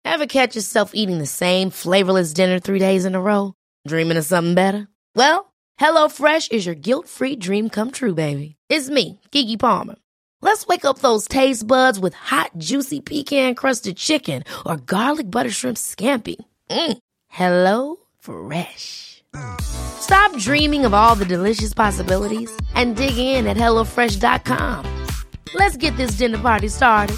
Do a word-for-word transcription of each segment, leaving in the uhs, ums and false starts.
Ever catch yourself eating the same flavorless dinner three days in a row? Dreaming of something better? Well, HelloFresh is your guilt-free dream come true, baby. It's me, Keke Palmer. Let's wake up those taste buds with hot, juicy pecan-crusted chicken or garlic butter shrimp scampi. Mm. Hello Fresh. Stop dreaming of all the delicious possibilities and dig in at hello fresh dot com. Let's get this dinner party started.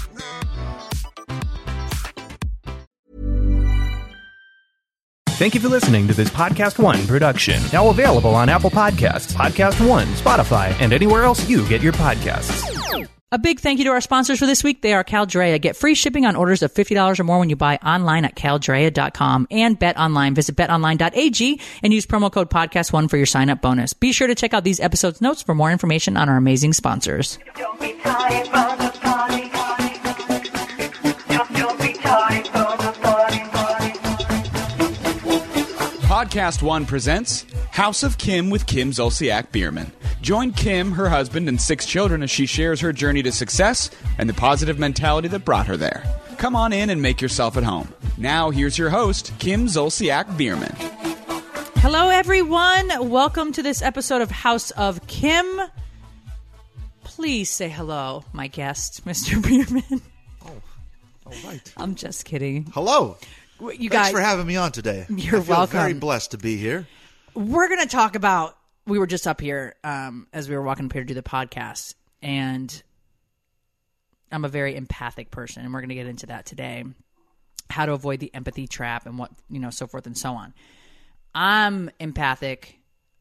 Thank you for listening to this Podcast One production. Now available on Apple Podcasts, Podcast One, Spotify, and anywhere else you get your podcasts. A big thank you to our sponsors for this week. They are Caldrea. Get free shipping on orders of fifty dollars or more when you buy online at caldrea dot com and BetOnline. Visit bet online dot a g and use promo code podcast one for your sign-up bonus. Be sure to check out these episodes' notes for more information on our amazing sponsors. Don't be tired from the party, party. Don't, don't be tired from the party, party. Podcast One presents House of Kim with Kim Zolciak Biermann. Join Kim, her husband, and six children as she shares her journey to success and the positive mentality that brought her there. Come on in and make yourself at home. Now, here's your host, Kim Zolciak Biermann. Hello, everyone. Welcome to this episode of House of Kim. Please say hello, my guest, Mister Biermann. Oh, all right. I'm just kidding. Hello. You Thanks guys, for having me on today. You're I feel welcome. very blessed to be here. We're going to talk about, we were just up here um, as we were walking up here to do the podcast, and I'm a very empathic person, and we're going to get into that today. How to avoid the empathy trap and what, you know, so forth and so on. I'm empathic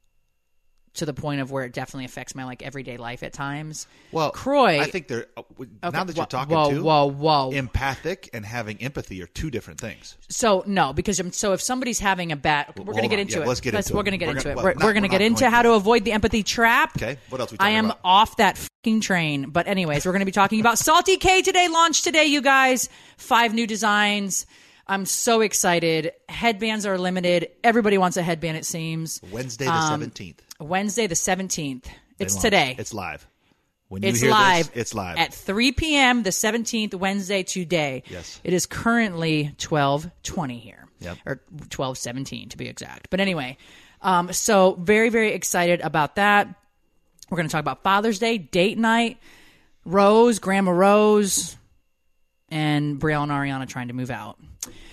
to the point of where it definitely affects my like everyday life at times. Well, Croy, I think they're uh, now Okay, that you're whoa, talking whoa, to whoa, whoa. empathic and having empathy are two different things. So no, because I'm, so if somebody's having a bad, we're Well, going to hold get on. into Yeah, it. let's get into We're it. going to get We're into gonna- it. well, We're, not- we're going to we're get not into going how to. to avoid the empathy trap. Okay, what else are we I talking am about? off that fucking train. But anyways, we're going to be talking about Salty K today. Launched today, you guys. Five new designs. I'm so excited. Headbands are limited. Everybody wants a headband, it seems. Wednesday the seventeenth. Wednesday the seventeenth. It's Launch. today. It's live. When you It's hear live. this, it's live. At three p.m. the seventeenth, Wednesday today. Yes. It is currently twelve twenty here. Yep. Or twelve seventeen to be exact. But anyway, um, so very, very excited about that. We're going to talk about Father's Day, date night, Rose, Grandma Rose, and Brielle and Ariana trying to move out.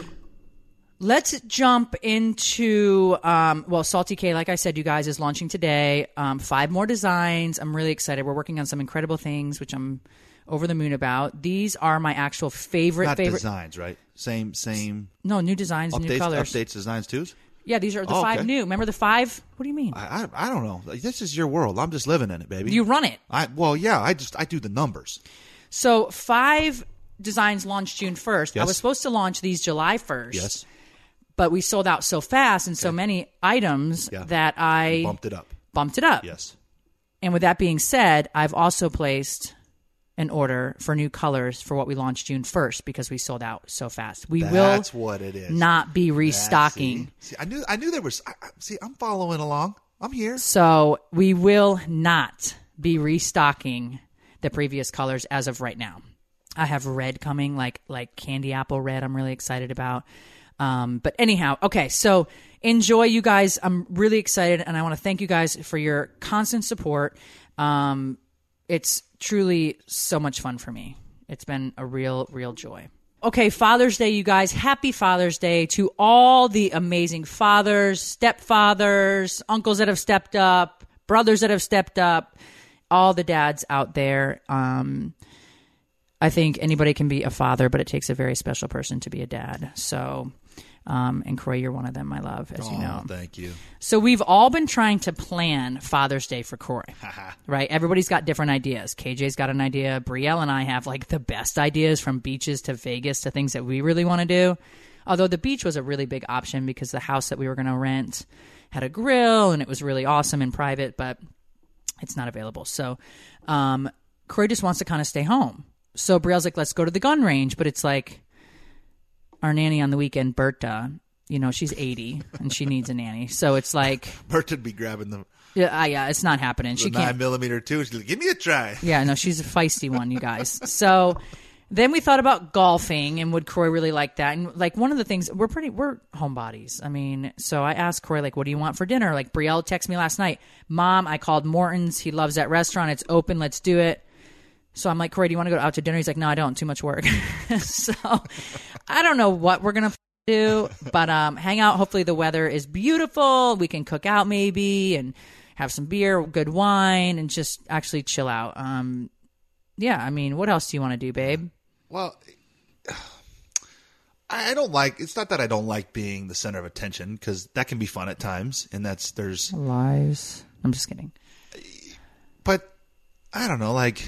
Let's jump into, um, well, Salty K, like I said, you guys, is launching today. Um, five more designs. I'm really excited. We're working on some incredible things, which I'm over the moon about. These are my actual favorite, Not favorite. designs, right? Same, same. No, new designs, new Updates, colors. updates, designs, too. Yeah, these are the Oh, five okay. new. Remember the five? What do you mean? I, I, I don't know. This is your world. I'm just living in it, baby. You run it. I well, yeah. I just I do the numbers. So five designs launched June first. I Yes. was supposed to launch these July first. Yes. But we sold out so fast and so many items Yeah. that I Bumped it up. bumped it up. Yes. And with that being said, I've also placed an order for new colors for what we launched June first because we sold out so fast. We That's will what it is. not be restocking. That- see, see, I knew I knew there was. I, I- see, I'm following along. I'm here. So we will not be restocking the previous colors as of right now. I have red coming, like like candy apple red. I'm really excited about. Um, but anyhow, okay, so enjoy, you guys. I'm really excited, and I want to thank you guys for your constant support. Um, it's truly so much fun for me. It's been a real, real joy. Okay, Father's Day, you guys. Happy Father's Day to all the amazing fathers, stepfathers, uncles that have stepped up, brothers that have stepped up, all the dads out there. Um, I think anybody can be a father, but it takes a very special person to be a dad. So, um, and Croy, you're one of them, my love, as oh, you know. Thank you. So we've all been trying to plan Father's Day for Croy, right? Everybody's got different ideas. K J's got an idea. Brielle and I have like the best ideas, from beaches to Vegas to things that we really want to do. Although the beach was a really big option because the house that we were going to rent had a grill and it was really awesome and private, but it's not available. So um, Croy just wants to kind of stay home. So Brielle's like, let's go to the gun range. But it's like our nanny on the weekend, Berta, you know, she's eighty and she needs a nanny. So it's like, Berta'd be grabbing the, yeah, uh, yeah, it's not happening. the She nine can't. millimeter too. She's like, give me a try. Yeah, no, she's a feisty one, you guys. So Then we thought about golfing, and would Croy really like that? And like one of the things, we're pretty, we're homebodies. I mean, so I asked Croy, like, what do you want for dinner? Like Brielle texted me last night, Mom, I called Morton's. He loves that restaurant. It's open. Let's do it. So I'm like, Croy, do you want to go out to dinner? He's like, no, I don't. Too much work. So I don't know what we're gonna do, but um, hang out. Hopefully the weather is beautiful. We can cook out maybe and have some beer, good wine, and just actually chill out. Um, yeah. I mean, what else do you want to do, babe? Well, I don't like. It's not that I don't like being the center of attention, because that can be fun at times, and that's there's. Lies. I'm just kidding. But I don't know. Like,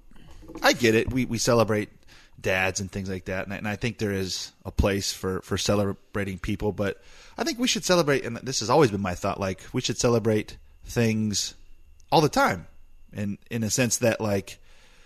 I get it. We we celebrate dads and things like that, and I, and I think there is a place for for celebrating people. But I think we should celebrate, and this has always been my thought. Like, we should celebrate things all the time, and in a sense that like.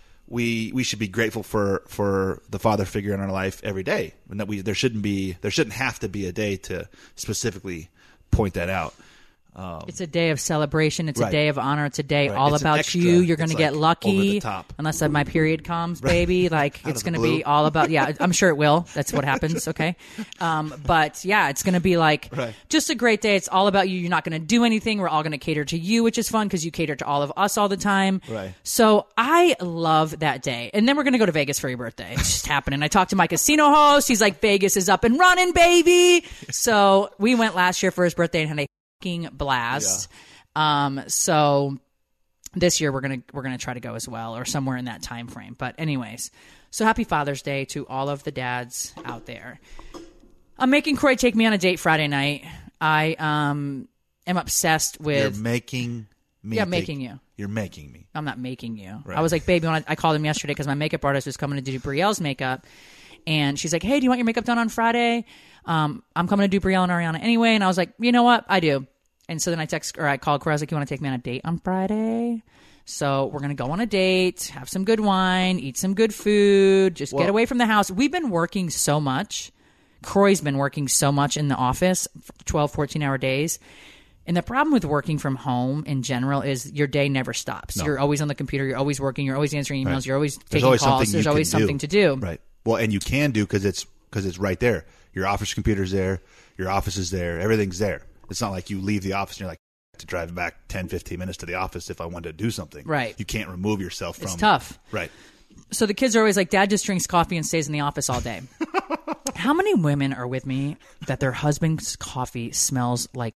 We we should be grateful for, for the father figure in our life every day, and that we there shouldn't be there shouldn't have to be a day to specifically point that out. Um, it's a day of celebration. It's right. a day of honor. It's a day right. all It's about extra, you. You're going to it's get like lucky, over the top. unless my period comes, baby. Like Out it's of the going to blue. be all about. Yeah, I'm sure it will. That's what happens. Okay, um, but yeah, it's going to be like right. just a great day. It's all about you. You're not going to do anything. We're all going to cater to you, which is fun because you cater to all of us all the time. Right. So I love that day, and then we're going to go to Vegas for your birthday. It's just happening. I talked to my casino host. He's like, Vegas is up and running, baby. So we went last year for his birthday and had a fucking blast. Yeah. Um, so this year we're going to, we're going to try to go as well, or somewhere in that time frame. But anyways, so happy Father's Day to all of the dads out there. I'm making Croy take me on a date Friday night. I, um, am obsessed with You're making me. Yeah, take, making you. You're making me. I'm not making you. Right. I was like, baby, when I, I called him yesterday because my makeup artist was coming to do Brielle's makeup. And she's like, hey, do you want your makeup done on Friday? Um, I'm coming to do Brielle and Ariana anyway. And I was like, you know what? I do. And so then I text or I called Croy. I was like, you want to take me on a date on Friday? So we're going to go on a date, have some good wine, eat some good food, just well, get away from the house. We've been working so much. Croy's been working so much in the office, twelve, fourteen hour days. And the problem with working from home in general is your day never stops. No. You're always on the computer. You're always working. You're always answering emails. Right. You're always There's taking always calls. something There's you always can something to do. Right. Well, and you can do because it's because it's right there. Your office computer's there. Your office is there. Everything's there. It's not like you leave the office and you're like, to drive back ten, fifteen minutes to the office if I wanted to do something. Right. You can't remove yourself from. It's tough. Right. So the kids are always like, Dad just drinks coffee and stays in the office all day. How many women are with me that their husband's coffee smells like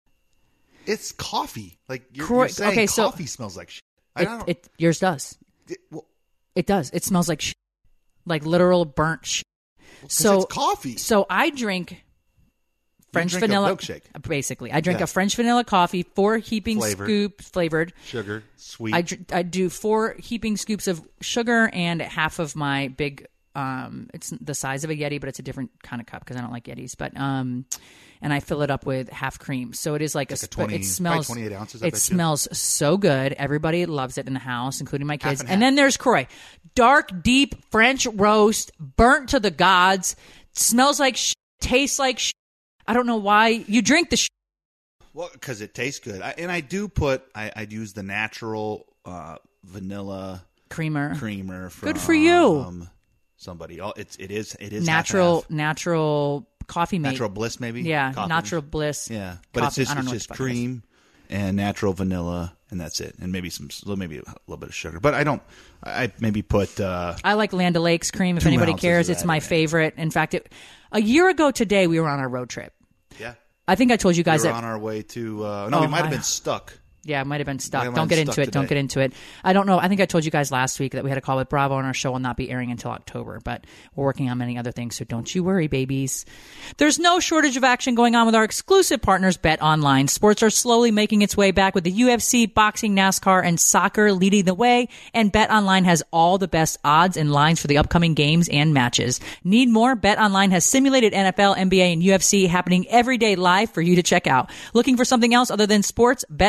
It's coffee. Like you're, Croy- you're saying okay, so- coffee smells like shit. I it, don't, it? Yours does. it, well, It does. It smells like shit. Like literal burnt shit. 'cause So it's coffee. So I drink French drink a vanilla milkshake. Basically, I drink Yeah. a French vanilla coffee, four heaping Flavored. scoop flavored. Sugar, sweet. I, dr- I do four heaping scoops of sugar and half of my big. Um, it's the size of a Yeti, but it's a different kind of cup because I don't like Yetis. But um, and I fill it up with half cream, so it is like, It's a, like a twenty- It smells probably twenty-eight ounces, I It bet you. smells so good. Everybody loves it in the house, including my kids. and And, half. then there's Croy, dark, deep French roast, burnt to the gods. Smells like sh- tastes like sh- I don't know why you drink the sh- Well, because it tastes good. I, and I do put, I, I use the natural uh, vanilla creamer. creamer from Good for you. um, somebody. Oh, it's, it is, it is Natural, half-half. natural coffee mate. Natural Bliss, maybe? Yeah, Coffee. natural bliss. Yeah, but coffee. it's I just, don't it's know what just the fuck it is. cream and natural vanilla, and that's it. And maybe some, maybe a little bit of sugar. But I don't, I maybe put, uh, I like Land O'Lakes cream. If Two anybody ounces cares, of it's that my in it. favorite. In fact, it, a year ago today, we were on our road trip. yeah. I think I told you We guys were that. on our way to, uh, no, we Oh, might have I- been stuck. Yeah, it might have been stuck. Might have Don't been get into stuck it. Don't today. get into it. I don't know. I think I told you guys last week that we had a call with Bravo, and our show will not be airing until October. But we're working on many other things, so don't you worry, babies. There's no shortage of action going on with our exclusive partners, Bet Online. Sports are slowly making its way back with the U F C, boxing, NASCAR, and soccer leading the way. And Bet Online has all the best odds and lines for the upcoming games and matches. Need more? Bet Online has simulated N F L, N B A, and U F C happening every day live for you to check out. Looking for something else other than sports? Bet Online also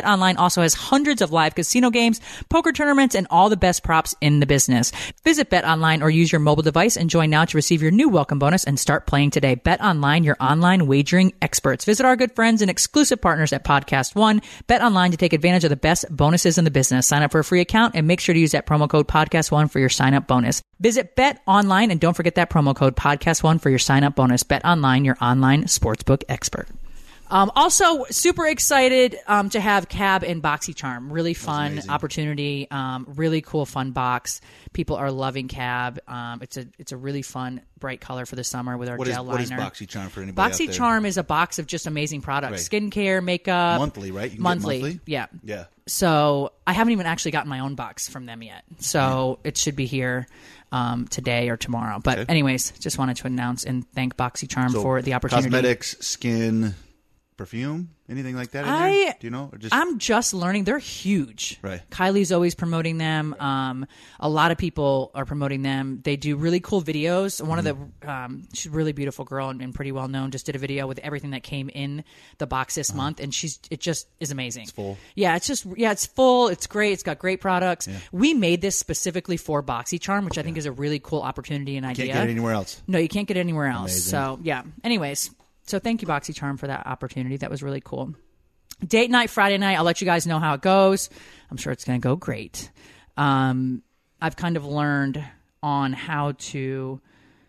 also has hundreds of live casino games, poker tournaments, and all the best props in the business. Visit BetOnline or use your mobile device and join now to receive your new welcome bonus and start playing today. BetOnline, your online wagering experts. Visit our good friends and exclusive partners at Podcast One. BetOnline to take advantage of the best bonuses in the business. Sign up for a free account and make sure to use that promo code Podcast One for your sign up bonus. Visit BetOnline and don't forget that promo code Podcast One for your sign up bonus. BetOnline, your online sportsbook expert. Um, also, super excited um, to have Cab and BoxyCharm. Really fun opportunity. Um, really cool, fun box. People are loving Cab. Um, it's a it's a really fun, bright color for the summer with our What is, gel what is liner. BoxyCharm for anybody out there? BoxyCharm is a box of just amazing products. Right. Skincare, makeup. Monthly, right? You can get monthly. monthly? Yeah. Yeah. So I haven't even actually gotten my own box from them yet. So it should be here um, today or tomorrow. But Okay. anyways, just wanted to announce and thank BoxyCharm So for the opportunity. Cosmetics, skin, perfume, anything like that in I there? Do you know? Or just I'm just learning. They're huge. Right. Kylie's always promoting them. Um, a lot of people are promoting them. They do really cool videos. One Mm-hmm. of the um, she's a really beautiful girl and, and pretty well known. Just did a video with everything that came in the box this month, and she's it just is amazing. It's Uh-huh. full. Yeah, it's just yeah, it's full. It's great. It's got great products. We made this specifically for BoxyCharm, which I think is a really cool opportunity and idea. can't get it anywhere else. No, you can't get it anywhere else. Amazing. So, yeah. Anyways, so thank you, BoxyCharm, for that opportunity. That was really cool. Date night, Friday night. I'll let you guys know how it goes. I'm sure it's going to go great. Um, I've kind of learned on how to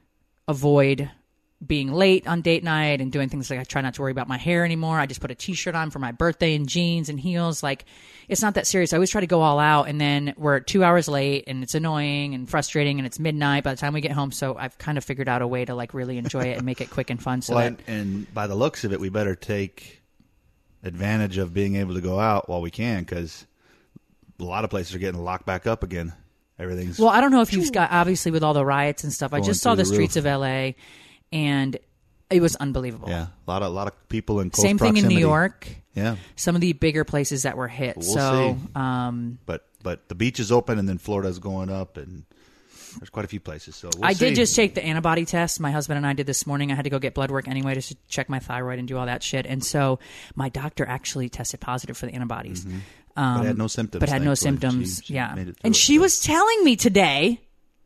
avoid being late on date night and doing things like I try not to worry about my hair anymore. I just put a t-shirt on for my birthday and jeans and heels. Like, it's not that serious. I always try to go all out, and then we're two hours late, and it's annoying and frustrating, and it's midnight by the time we get home. So I've kind of figured out a way to like really enjoy it and make it quick and fun. So Well, that, and, and by the looks of it, we better take advantage of being able to go out while we can, because a lot of places are getting locked back up again. Everything's well, I don't know if you've got, obviously with all the riots and stuff, I Going just saw through the the streets roof. of L A, and it was unbelievable. yeah, a lot of a lot of people in close Same thing in proximity. New York. Yeah, Some of the bigger places that were hit. We'll so, see. um, but but the beach is open, and then Florida's going up, and there's quite a few places. So we'll I see. did just take the antibody test. My husband and I did this morning. I had to go get blood work anyway just to check my thyroid and do all that shit. And so my doctor actually tested positive for the antibodies. Mm-hmm. Um, but had no symptoms. but had no thankfully. symptoms. She- she yeah. made it through And it, she so was telling me today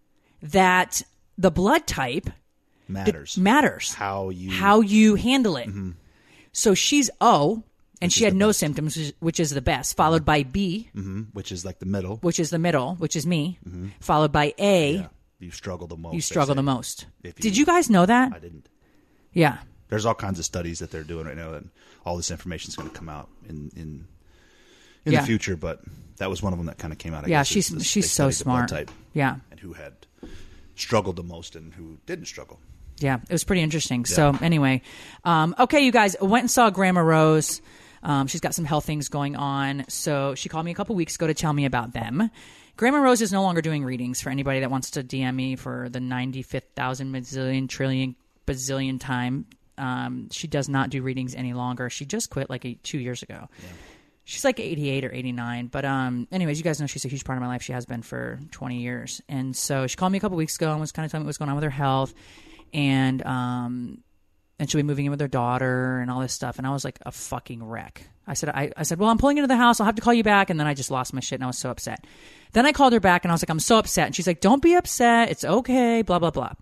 that the blood type matters matters. how you How you handle it. Mm-hmm. So she's O, and she had no symptoms, which is- which is the best, followed by B, mhm, which is like the middle. which is the middle, which is me, followed by A. Yeah, you struggle the most. You they struggle say. the most. If Did you- you guys know that? I didn't. Yeah. There's all kinds of studies that they're doing right now, and all this information is going to come out in in in Yeah. the future. But that was one of them that kind of came out. I Yeah, guess, she's is- is she's they so studied the blood smart. type Yeah. and who had struggled the most and who didn't struggle. Yeah, it was pretty interesting. So anyway, um, okay, you guys, went and saw Grandma Rose. Um, she's got some health things going on. So she called me a couple weeks ago to tell me about them. Grandma Rose is no longer doing readings for anybody that wants to D M me for the ninety-fifth thousand bazillion trillion bazillion time. Um, she does not do readings any longer. She just quit like eight, two years ago. Yeah. She's like eighty-eight or eighty-nine. But um, anyways, you guys know she's a huge part of my life. She has been for twenty years. And so she called me a couple weeks ago and was kind of telling me what's going on with her health. And um, and she'll be moving in with her daughter and all this stuff. And I was like a fucking wreck. I said, I, I said, well, I'm pulling into the house. I'll have to call you back. And then I just lost my shit and I was so upset. Then I called her back and I was like, I'm so upset. And she's like, don't be upset. It's okay. Blah, blah, blah.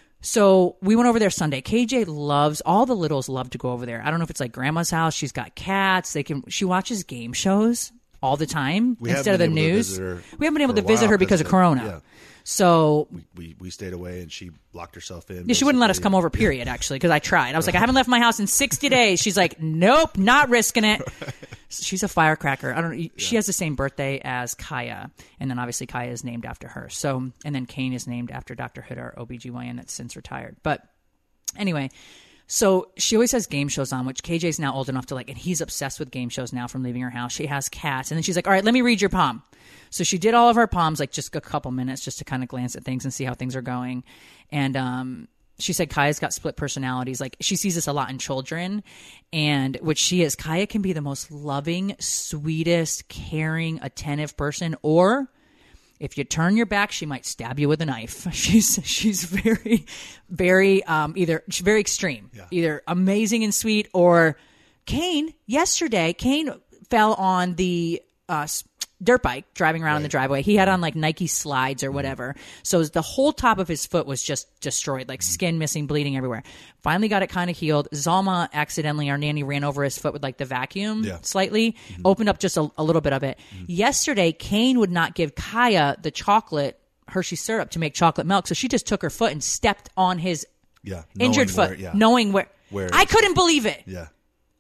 So we went over there Sunday. K J loves, all the littles love to go over there. I don't know if it's like grandma's house. She's got cats. They can, she watches game shows all the time We instead of the haven't been able to news. visit her We haven't been able for to a visit while her because of of- Corona. yeah. So We, we we stayed away, and she locked herself in. yeah, she wouldn't let us basically. come over, period, actually, because I tried. I was like, I haven't left my house in sixty days. She's like, nope, not risking it. She's a firecracker. I don't. She has the same birthday as Kaya, and then obviously Kaya is named after her. So, and then Kane is named after Doctor Hood, our O B G Y N that's since retired. But anyway, so she always has game shows on, which K J's now old enough to like, and he's obsessed with game shows now from leaving her house. She has cats, and then she's like, all right, let me read your palm. So she did all of her palms, like just a couple minutes, just to kind of glance at things and see how things are going. And um, she said Kaya's got split personalities. Like she sees this a lot in children, and which she is. Kaya can be the most loving, sweetest, caring, attentive person, or if you turn your back, she might stab you with a knife. She's she's very, very um, either she's very extreme, Yeah. either amazing and sweet, or Kane. Yesterday, Kane fell on the uh, s- dirt bike driving around in the driveway. He had on like Nike slides or whatever. So the whole top of his foot was just destroyed, like skin missing, bleeding everywhere. Finally got it kind of healed. Zalma accidentally, our nanny, ran over his foot with like the vacuum Yeah. slightly, opened up just a, a little bit of it. Yesterday, Kane would not give Kaya the chocolate Hershey syrup to make chocolate milk. So she just took her foot and stepped on his Yeah. injured knowing foot, where- yeah. knowing where. Where it I is. couldn't believe it. Yeah.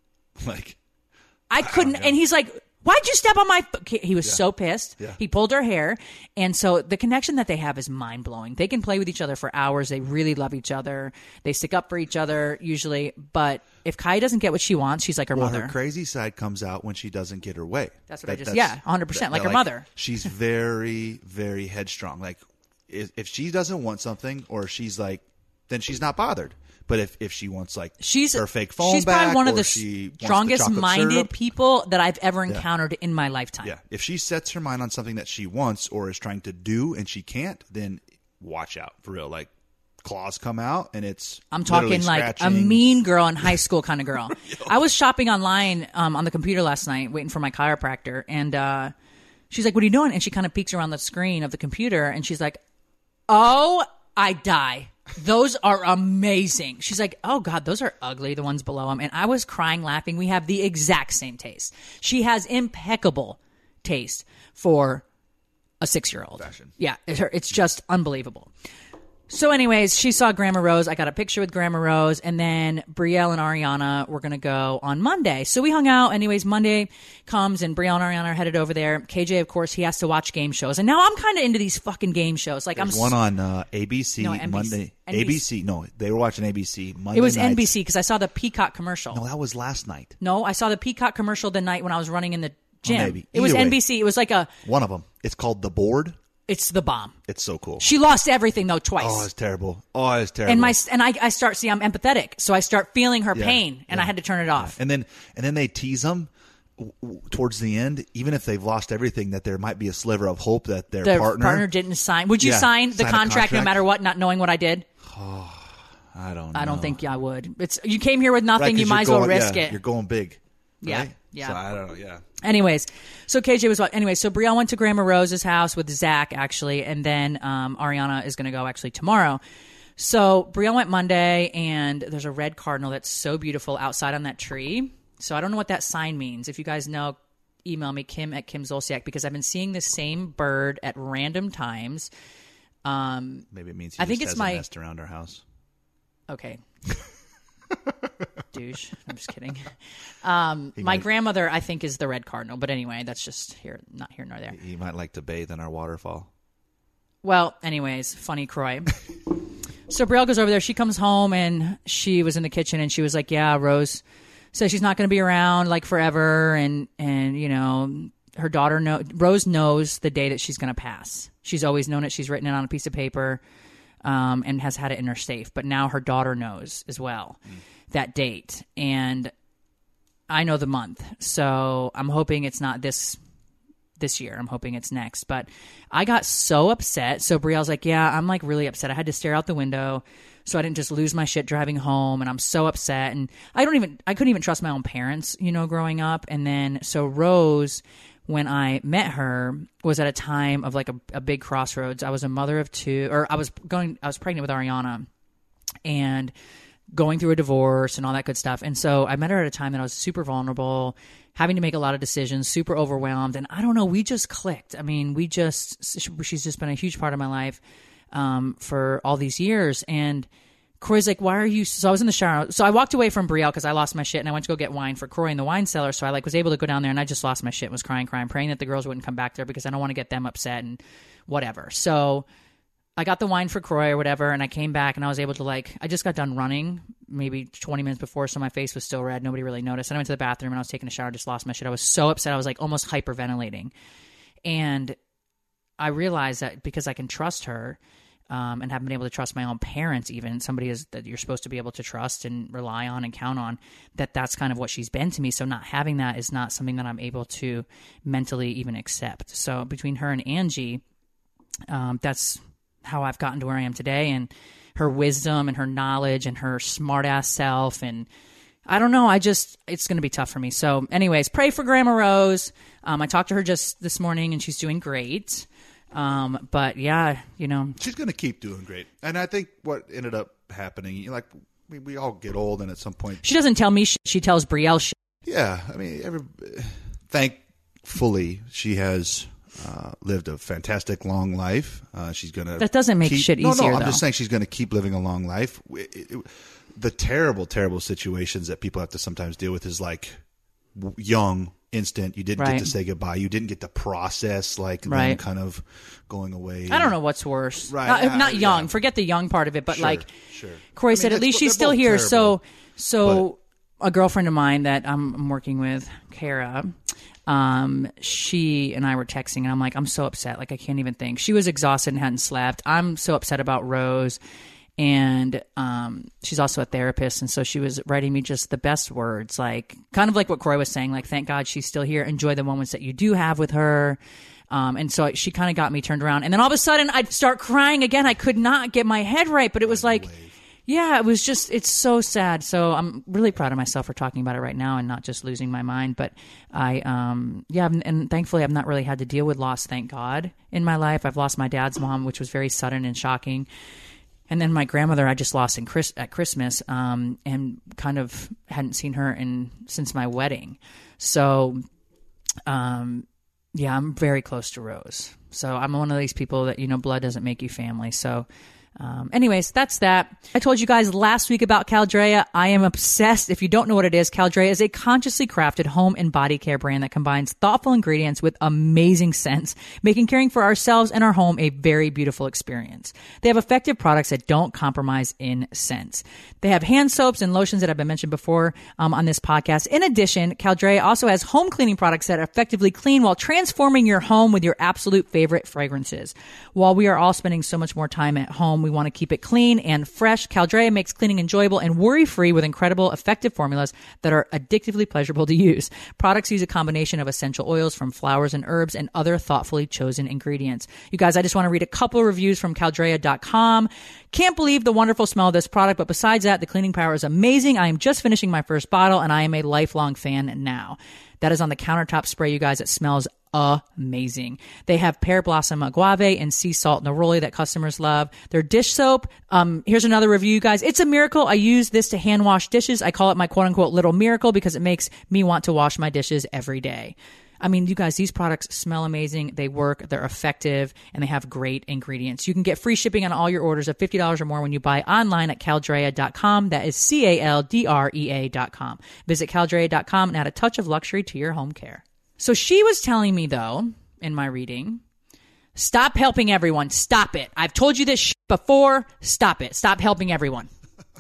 Like, I couldn't. And he's like, why'd you step on my foot? He was so pissed. Yeah. He pulled her hair. And so the connection that they have is mind blowing. They can play with each other for hours. They really love each other. They stick up for each other usually. But if Kai doesn't get what she wants, she's like her well, mother. her crazy side comes out when she doesn't get her way. That's what I just- yeah, one hundred percent, like her mother. She's very, very headstrong. Like, if, if she doesn't want something, or she's like, then she's not bothered. But if, if she wants like She's her fake phone She's back, probably one of or the she wants the strongest chocolate minded syrup, people that I've ever encountered in my lifetime. yeah, if she sets her mind on something that she wants or is trying to do and she can't, then watch out for real. Like, claws come out and it's I'm literally talking like a scratching. mean girl in high school kind of girl. I was shopping online um, on the computer last night, waiting for my chiropractor, and uh, she's like, "What are you doing?" And she kind of peeks around the screen of the computer, and she's like, "Oh, I die. Those are amazing." She's like, "Oh God, those are ugly, the ones below them." And I was crying, laughing. We have the exact same taste. She has impeccable taste for a six-year-old. Fashion. Yeah, it's, her, it's just unbelievable. So anyways, she saw Grandma Rose. I got a picture with Grandma Rose. And then Brielle and Ariana were going to go on Monday. So we hung out. Anyways, Monday comes and Brielle and Ariana are headed over there. K J, of course, he has to watch game shows. And now I'm kind of into these fucking game shows. Like There's I'm one on uh, A B C No, N B C. Monday. N B C. A B C. No, they were watching A B C Monday. It was nights. N B C because I saw the Peacock commercial. No, that was last night. No, I saw the Peacock commercial the night when I was running in the gym. maybe. It was Either way. N B C. It was like a, One of them. It's called The Board. it's the bomb. It's so cool. She lost everything though twice. Oh, it's terrible. Oh, it's terrible. and my and I, I start see I'm empathetic, so I start feeling her Yeah, pain, and yeah, I had to turn it off. And then and then they tease them w- w- towards the end, even if they've lost everything, that there might be a sliver of hope that their the partner. didn't sign. Would you Yeah, sign the sign a contract, no contract. matter what, not knowing what I did? I don't. know. I don't think I would. It's you came here with Right, nothing. 'cause you you're might as well going- risk yeah, it. You're going big. Yeah, right? yeah. So I don't know. Yeah. Anyways, so K J was anyway. So Brielle went to Grandma Rose's house with Zach actually, and then um, Ariana is going to go actually tomorrow. So Brielle went Monday, and there's a red cardinal that's so beautiful outside on that tree. So I don't know what that sign means. If you guys know, email me Kim at Kim Zolciak, because I've been seeing the same bird at random times. Um, Maybe it means he I think just it's has my- a nest around our house. Okay. Douche. I'm just kidding. Um, my grandmother, I think, is the red cardinal. But anyway, that's just here, not here nor there. He might like to bathe in our waterfall. Well, anyways, funny Croy. So Brielle goes over there. She comes home and she was in the kitchen and she was like, "Yeah, Rose says she's not going to be around like forever, and and you know her daughter know Rose knows the day that she's going to pass. She's always known it. She's written it on a piece of paper, um, and has had it in her safe. But now her daughter knows as well mm. that date, and I know the month. So I'm hoping it's not this." this year. I'm hoping it's next. But I got so upset. So Brielle's like, "Yeah, I'm like really upset. I had to stare out the window so I didn't just lose my shit driving home. And I'm so upset." And I don't even, I couldn't even trust my own parents, you know, growing up. And then, so Rose, when I met her, was at a time of like a, a big crossroads. I was a mother of two, or I was going, I was pregnant with Ariana and going through a divorce and all that good stuff. And so I met her at a time that I was super vulnerable, having to make a lot of decisions, super overwhelmed. And I don't know, we just clicked. I mean, we just, she's just been a huge part of my life um, for all these years. And Croy's like, "Why are you?" So I was in the shower. So I walked away from Brielle because I lost my shit and I went to go get wine for Croy in the wine cellar. So I like was able to go down there and I just lost my shit and was crying, crying, praying that the girls wouldn't come back there because I don't want to get them upset and whatever. So I got the wine for Croy or whatever, and I came back and I was able to like, I just got done running maybe twenty minutes before, so my face was still red. Nobody really noticed. And I went to the bathroom and I was taking a shower, just lost my shit. I was so upset. I was like almost hyperventilating. And I realized that because I can trust her um, and haven't been able to trust my own parents, even somebody is that you're supposed to be able to trust and rely on and count on, that that's kind of what she's been to me. So not having that is not something that I'm able to mentally even accept. So between her and Angie, um, that's how I've gotten to where I am today, and her wisdom and her knowledge and her smart ass self. And I don't know. I just, it's going to be tough for me. So anyways, pray for Grandma Rose. Um, I talked to her just this morning and she's doing great. Um, but yeah, you know, she's going to keep doing great. And I think what ended up happening, like we, we all get old and at some point. She doesn't tell me shit. She tells Brielle shit. Yeah. I mean, every, thankfully she has uh, lived a fantastic long life. Uh, she's going to. That doesn't make keep, shit no, easier. No, no. I'm though. just saying she's going to keep living a long life. It, it, the terrible, terrible situations that people have to sometimes deal with is like young, instant. You didn't right. get to say goodbye. You didn't get to process like right. them kind of going away. I don't know what's worse. Right. Not, Yeah, not young. yeah. Forget the young part of it. But Sure, like sure. Corey I mean, said, at that's- least she's they're still both here. terrible, So, so a girlfriend of mine that I'm, I'm working with, Kara, um, she and I were texting, and I'm like, I'm so upset. Like, I can't even think. She was exhausted and hadn't slept. I'm so upset about Rose. And um, she's also a therapist, and so she was writing me just the best words, like kind of like what Corey was saying, like, thank God she's still here. Enjoy the moments that you do have with her. Um, and so she kind of got me turned around. And then all of a sudden, I'd start crying again. I could not get my head right, but it was like, yeah, it was just, it's so sad. So I'm really proud of myself for talking about it right now and not just losing my mind. But I, um, yeah, and thankfully I've not really had to deal with loss, thank God, in my life. I've lost my dad's mom, which was very sudden and shocking. And then my grandmother I just lost in Chris, at Christmas, um, and kind of hadn't seen her in since my wedding. So, um, yeah, I'm very close to Rose. So I'm one of these people that, you know, blood doesn't make you family. So Um, anyways, that's that. I told you guys last week about Caldrea. I am obsessed. If you don't know what it is, Caldrea is a consciously crafted home and body care brand that combines thoughtful ingredients with amazing scents, making caring for ourselves and our home a very beautiful experience. They have effective products that don't compromise in scents. They have hand soaps and lotions that have been mentioned before um, on this podcast. In addition, Caldrea also has home cleaning products that effectively clean while transforming your home with your absolute favorite fragrances. While we are all spending so much more time at home, we want to keep it clean and fresh. Caldrea makes cleaning enjoyable and worry-free with incredible, effective formulas that are addictively pleasurable to use. Products use a combination of essential oils from flowers and herbs and other thoughtfully chosen ingredients. You guys, I just want to read a couple of reviews from Caldrea dot com. Can't believe the wonderful smell of this product, but besides that, the cleaning power is amazing. I am just finishing my first bottle, and I am a lifelong fan now. That is on the countertop spray, you guys. It smells amazing. They have pear blossom agave and sea salt neroli that customers love. Their dish soap. Um, here's another review, you guys. It's a miracle. I use this to hand wash dishes. I call it my quote unquote little miracle because it makes me want to wash my dishes every day. I mean, you guys, these products smell amazing. They work, they're effective, and they have great ingredients. You can get free shipping on all your orders of fifty dollars or more when you buy online at Caldrea dot com. That is C A L D R E A dot com. Visit Caldrea dot com and add a touch of luxury to your home care. So she was telling me, though, in my reading, stop helping everyone. Stop it. I've told you this sh- before. Stop it. Stop helping everyone.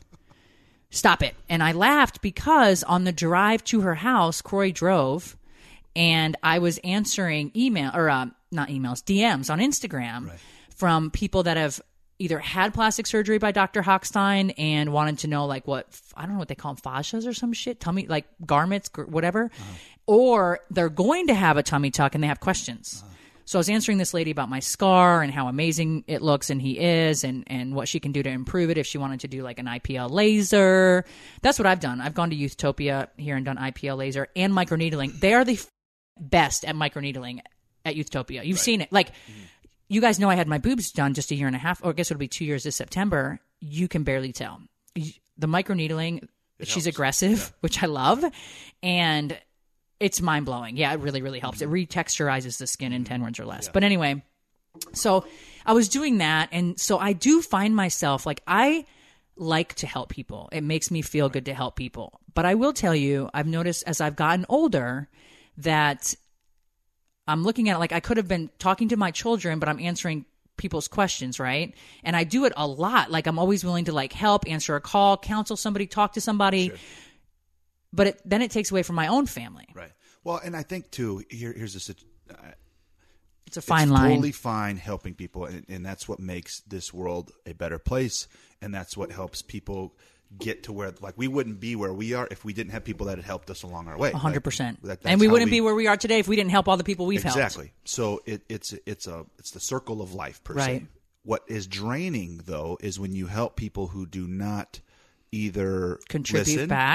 Stop it. And I laughed because on the drive to her house, Corey drove, and I was answering email or uh, not emails, D Ms on Instagram right. from people that have either had plastic surgery by Doctor Hochstein and wanted to know like what, I don't know what they call them, fascias or some shit, tummy, like garments, whatever, uh-huh. or they're going to have a tummy tuck and they have questions. Uh-huh. So I was answering this lady about my scar and how amazing it looks and he is and, and what she can do to improve it if she wanted to do like an I P L laser. That's what I've done. I've gone to Youthtopia here and done I P L laser and microneedling. They are the f- best at microneedling at Youthtopia. You've right. seen it. Like, mm-hmm. you guys know I had my boobs done just a year and a half, or I guess it'll be two years this September. You can barely tell. The microneedling, it she's helps. aggressive, yeah. which I love, and it's mind-blowing. Yeah, it really, really helps. It retexturizes the skin in ten words or less. Yeah. But anyway, so I was doing that, and so I do find myself, like, I like to help people. It makes me feel good to help people. But I will tell you, I've noticed as I've gotten older that I'm looking at it like I could have been talking to my children, but I'm answering people's questions, right? And I do it a lot. Like I'm always willing to like help, answer a call, counsel somebody, talk to somebody. Sure. But it, then it takes away from my own family. Right. Well, and I think too, here, here's a uh, it's a fine it's line. Totally fine helping people, and, and that's what makes this world a better place, and that's what helps people get to where, like, we wouldn't be where we are if we didn't have people that had helped us along our way. A hundred percent. Like, and we wouldn't we, be where we are today if we didn't help all the people we've exactly. helped. Exactly. So it, it's it's a it's the circle of life per right. se. What is draining though is when you help people who do not either contribute listen, back,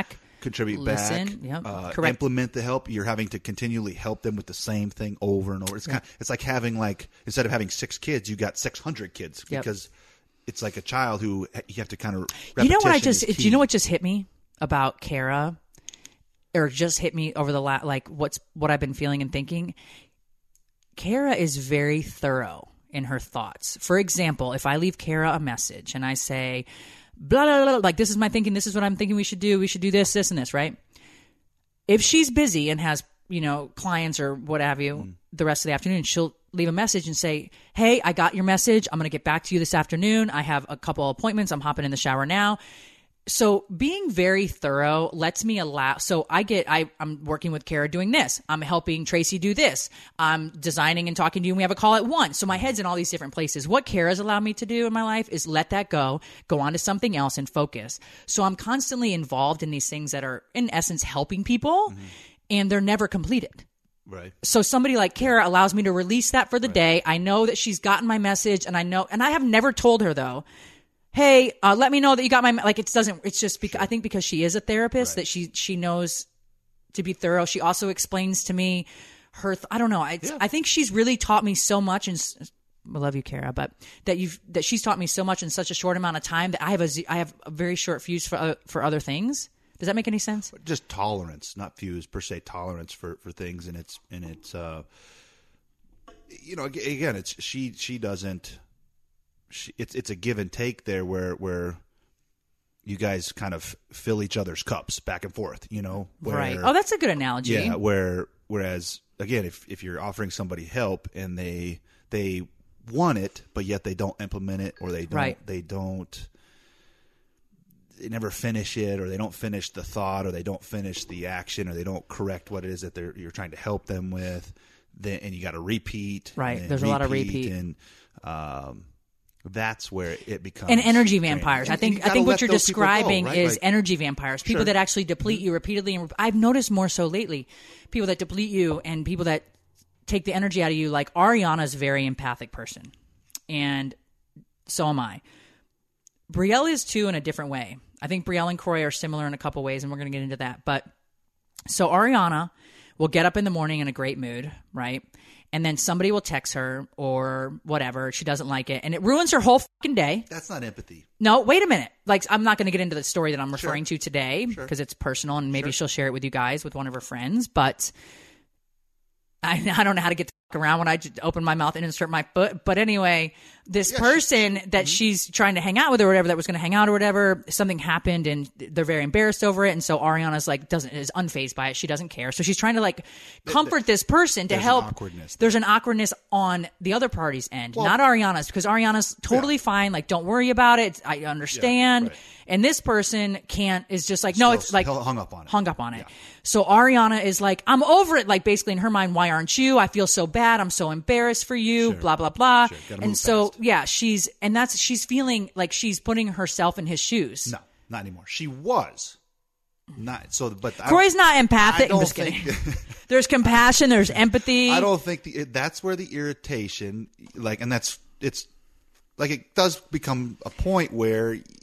contribute Listen, back, yep, uh, correct. implement the help. You're having to continually help them with the same thing over and over. It's kind of, it's like having like instead of having six kids, you got six hundred kids Yep. because it's like a child who you have to kind of. You know what I just? Do you know what just hit me about Kara, or just hit me over the la- like what's what I've been feeling and thinking. Kara is very thorough in her thoughts. For example, if I leave Kara a message and I say, blah, blah, blah, like, this is my thinking, this is what I'm thinking we should do, we should do this, this, and this, right? If she's busy and has, you know, clients or what have you mm. the rest of the afternoon, she'll leave a message and say, hey, I got your message. I'm going to get back to you this afternoon. I have a couple of appointments. I'm hopping in the shower now. So being very thorough lets me allow, so I get, I, I'm working with Kara doing this. I'm helping Tracy do this. I'm designing and talking to you and we have a call at one. So my head's in all these different places. What Kara's allowed me to do in my life is let that go, go on to something else and focus. So I'm constantly involved in these things that are in essence helping people mm-hmm. and they're never completed. Right. So somebody like Kara allows me to release that for the right. day. I know that she's gotten my message and I know, and I have never told her though, hey, uh, let me know that you got my, like, it doesn't, it's just because, sure. I think because she is a therapist right. that she, she knows to be thorough. She also explains to me her, th- I don't know. I, yeah. I think she's really taught me so much and I love you, Kara, but that you've, that she's taught me so much in such a short amount of time that I have a, I have a very short fuse for, uh, for other things. Does that make any sense? Just tolerance, not fuse per se, tolerance for, for things. And it's, and it's, uh, you know, again, it's, she, she doesn't, She, it's it's a give and take there where where you guys kind of fill each other's cups back and forth, you know. Where, right. Oh, that's a good analogy. Yeah. Where whereas again, if if you're offering somebody help and they they want it, but yet they don't implement it, or they don't right. they don't they never finish it, or they don't finish the thought, or they don't finish the action, or they don't correct what it is that they're you're trying to help them with, then and you got to repeat. Right. There's a lot of repeat and. Um, That's where it becomes and energy vampires. And, I think I think what you're describing go, right? like, is energy vampires. People sure. that actually deplete you repeatedly. And I've noticed more so lately, people that deplete you and people that take the energy out of you. Like Ariana's a very empathic person, and so am I. Brielle is too in a different way. I think Brielle and Croy are similar in a couple ways, and we're going to get into that. But so Ariana will get up in the morning in a great mood, right? And then somebody will text her or whatever. She doesn't like it. And it ruins her whole fucking day. That's not empathy. No, wait a minute. Like, I'm not going to get into the story that I'm referring sure. to today because sure. it's personal and maybe sure. she'll share it with you guys with one of her friends. But I, I don't know how to get the fuck around when I just open my mouth and insert my foot. But anyway, this yeah, person she, that mm-hmm. she's trying to hang out with or whatever, that was going to hang out or whatever, something happened and they're very embarrassed over it. And so Ariana's like, doesn't, is unfazed by it. She doesn't care. So she's trying to like comfort this person to There's help. An awkwardness There's an awkwardness on the other party's end, well, not Ariana's, because Ariana's totally yeah. fine. Like, don't worry about it. I understand. Yeah, right. And this person can't, is just like, Still no, it's like hung up on it. Hung up on it. Yeah. So Ariana is like, I'm over it. Like basically in her mind, why aren't you? I feel so bad. I'm so embarrassed for you, Sure. blah, blah, blah. Sure. Gotta And move so, fast. yeah, she's, and that's, she's feeling like she's putting herself in his shoes. No, not anymore. She was. Not so, but I Croy's not empathic. I don't I'm just think, kidding. There's compassion. There's empathy. I don't think the, that's where the irritation, like, and that's, it's, like, it does become a point where you,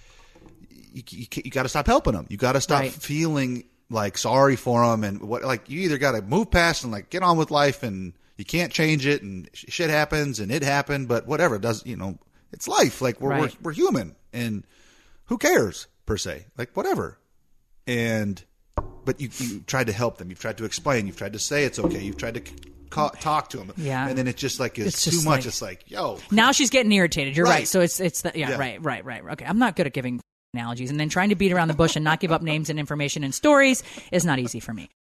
you, you got to stop helping them. You got to stop Right. feeling like sorry for them, and what, like, you either got to move past and like get on with life, and you can't change it, and shit happens, and it happened, but whatever it does, you know, it's life. Like we're, Right. we're we're human, and who cares per se? Like whatever. And but you you tried to help them. You've tried to explain. You've tried to say it's okay. You've tried to ca- talk to them. Yeah. And then it just like is It's too just much. like- It's like, yo. Now she's getting irritated. You're right. Right. So it's it's the, yeah, Yeah. right, right, right. Okay, I'm not good at giving analogies, and then trying to beat around the bush and not give up names and information and stories is not easy for me.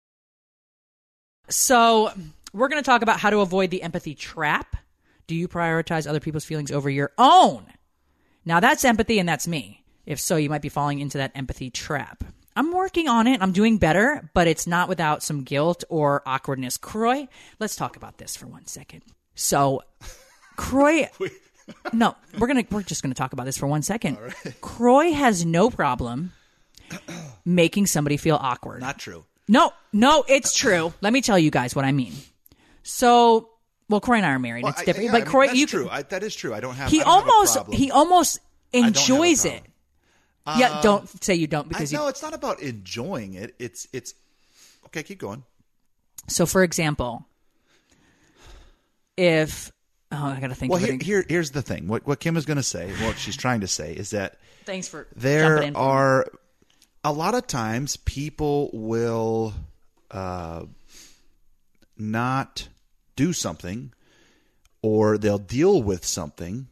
So we're going to talk about how to avoid the empathy trap. Do you prioritize other people's feelings over your own? Now that's empathy, and that's me. If so, you might be falling into that empathy trap. I'm working on it. I'm doing better, but it's not without some guilt or awkwardness. Croy, let's talk about this for one second. So, Croy, no, we're gonna we're just gonna talk about this for one second. right. Croy has no problem making somebody feel awkward. Not true. No, no, it's true. Let me tell you guys what I mean. So, well, Croy and I are married. Well, it's I- different, yeah, but I mean, Croy, that's you true. I, that is true. I don't have. he I don't have a almost problem. he almost don't have a enjoys problem. it. yeah, don't say you don't because I, you. no, it's not about enjoying it. It's it's okay. Keep going. So, for example, if oh, I got to think. Well, of here, it. here here's the thing. What what Kim is going to say, what she's trying to say, is that Thanks for jumping there in. are a lot of times people will uh, not do something, or they'll deal with something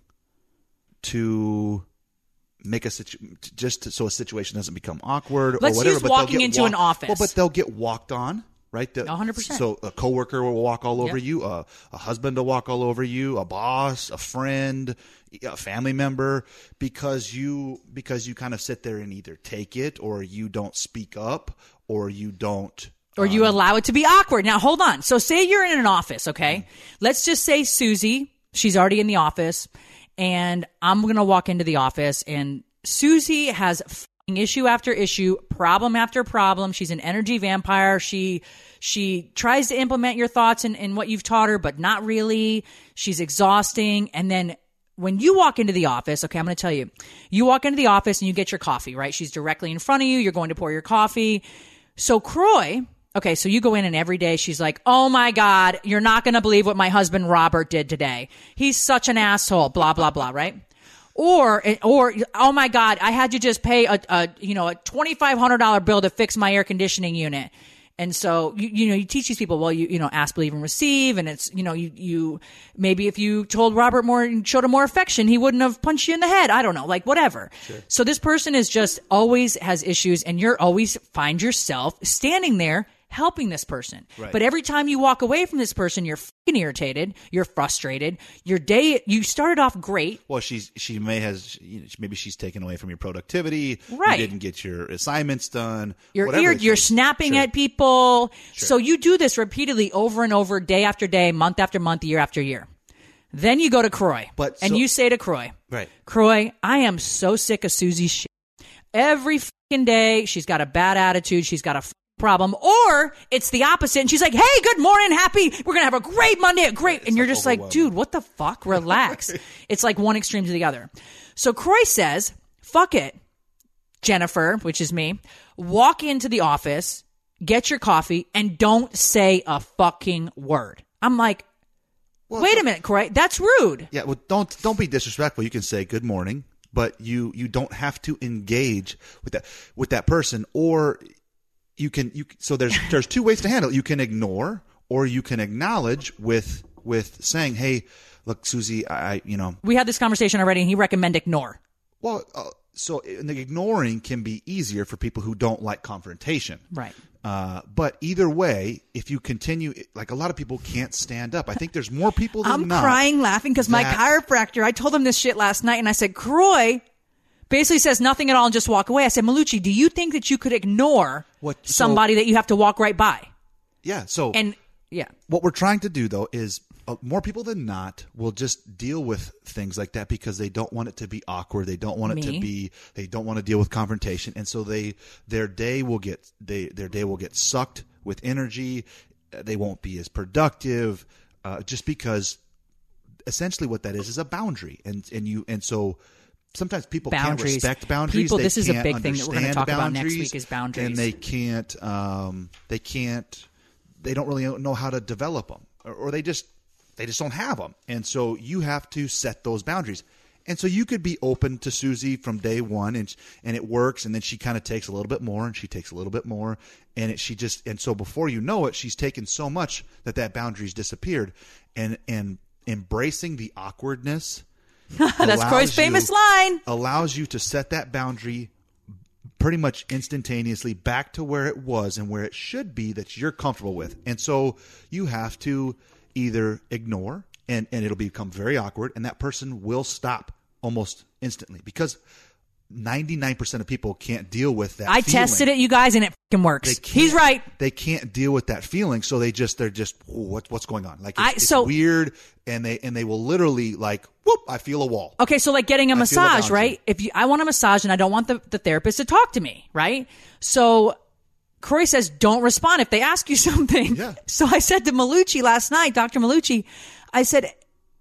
to make a situ- just to, so a situation doesn't become awkward Let's or whatever. use but they'll walking get into walk- an office. Well, but they'll get walked on, right? The- one hundred percent. So a coworker will walk all over Yep. you, a, a husband will walk all over you, a boss, a friend, a family member, because you because you kind of sit there and either take it, or you don't speak up, or you don't. Or you allow it to be awkward. Now, hold on. So say you're in an office, okay? Let's just say Susie, she's already in the office, and I'm going to walk into the office, and Susie has f***ing issue after issue, problem after problem. She's an energy vampire. She she tries to implement your thoughts and, and what you've taught her, but not really. She's exhausting. And then when you walk into the office, okay, I'm going to tell you, you walk into the office and you get your coffee, right? She's directly in front of you. You're going to pour your coffee. So Croy... Okay, so you go in and every day she's like, oh my God, you're not going to believe what my husband Robert did today. He's such an asshole, blah, blah, blah, right? Or, or oh my God, I had to just pay a, a you know, a twenty-five hundred dollars bill to fix my air conditioning unit. And so, you, you know, you teach these people, well, you, you know, ask, believe, and receive. And it's, you know, you, you, maybe if you told Robert more and showed him more affection, he wouldn't have punched you in the head. I don't know, like whatever. Sure. So this person is just always has issues, and you're always find yourself standing there helping this person. Right. But every time you walk away from this person, you're fucking irritated, you're frustrated. Your day, you started off great. Well, she's she may has you know, maybe she's taken away from your productivity. Right. You didn't get your assignments done. You're whatever ir- the you're case. snapping Sure. at people. So you do this repeatedly over and over, day after day, month after month, year after year. Then you go to Croy, But and so- you say to Croy, Right. Croy, I am so sick of Susie's shit. Every fucking day, she's got a bad attitude. She's got a problem, or it's the opposite, and she's like, hey, good morning, happy, we're gonna have a great Monday, a great and you're like just like, overwhelming. dude, what the fuck, relax. It's like one extreme to the other. So Croy says, fuck it, Jennifer, which is me, walk into the office, get your coffee, and don't say a fucking word. I'm like, Well, wait so- a minute, Croy, that's rude. Yeah, well, don't don't be disrespectful. You can say good morning, but you you don't have to engage with that with that person, or you can you. So there's there's two ways to handle it. You can ignore, or you can acknowledge with with saying, "Hey, look, Susie, I you know." We had this conversation already, and he recommended ignore. Well, uh, so and the ignoring can be easier for people who don't like confrontation, Right. Uh, but either way, if you continue, like a lot of people can't stand up. I think there's more people than I'm not. crying laughing because my that- chiropractor, I told him this shit last night, and I said, Croy basically says nothing at all and just walk away. I said, Malucci, do you think that you could ignore What- so- somebody that you have to walk right by? Yeah. So And yeah, what we're trying to do, though, is uh, more people than not will just deal with things like that because they don't want it to be awkward. They don't want it Me? to be. They don't want to deal with confrontation, and so they their day will get they their day will get sucked with energy. Uh, They won't be as productive, uh, just because essentially what that is is a boundary, and and you and so. Sometimes people Boundaries. can't respect boundaries. People- They this is a can't big thing that we're gonna understand talk about next boundaries, week is boundaries. and they can't. Um, they can't. They don't really know how to develop them, or, or they just they just don't have them. And so you have to set those boundaries. And so you could be open to Susie from day one, and and it works. And then she kind of takes a little bit more, and she takes a little bit more, and it, she just and so before you know it, she's taken so much that that boundary's disappeared. And and embracing the awkwardness. that's allows Croy's famous you- line. Allows you to set that boundary pretty much instantaneously back to where it was and where it should be that you're comfortable with. And so you have to either ignore and, and it'll become very awkward, and that person will stop almost instantly because ninety-nine percent of people can't deal with that I feeling. tested it, you guys, and it fucking They works. can't- He's right. They can't deal with that feeling, so they just they're just what what's going on? Like it's, I- it's so- weird, and they and they will literally like whoop, I feel a wall. Okay, so like getting a I feel a massage, boundary. right? If you, I want a massage and I don't want the, the therapist to talk to me, right? So Croy says, don't respond if they ask you something. Yeah. So I said to Malucci last night, Doctor Malucci, I said,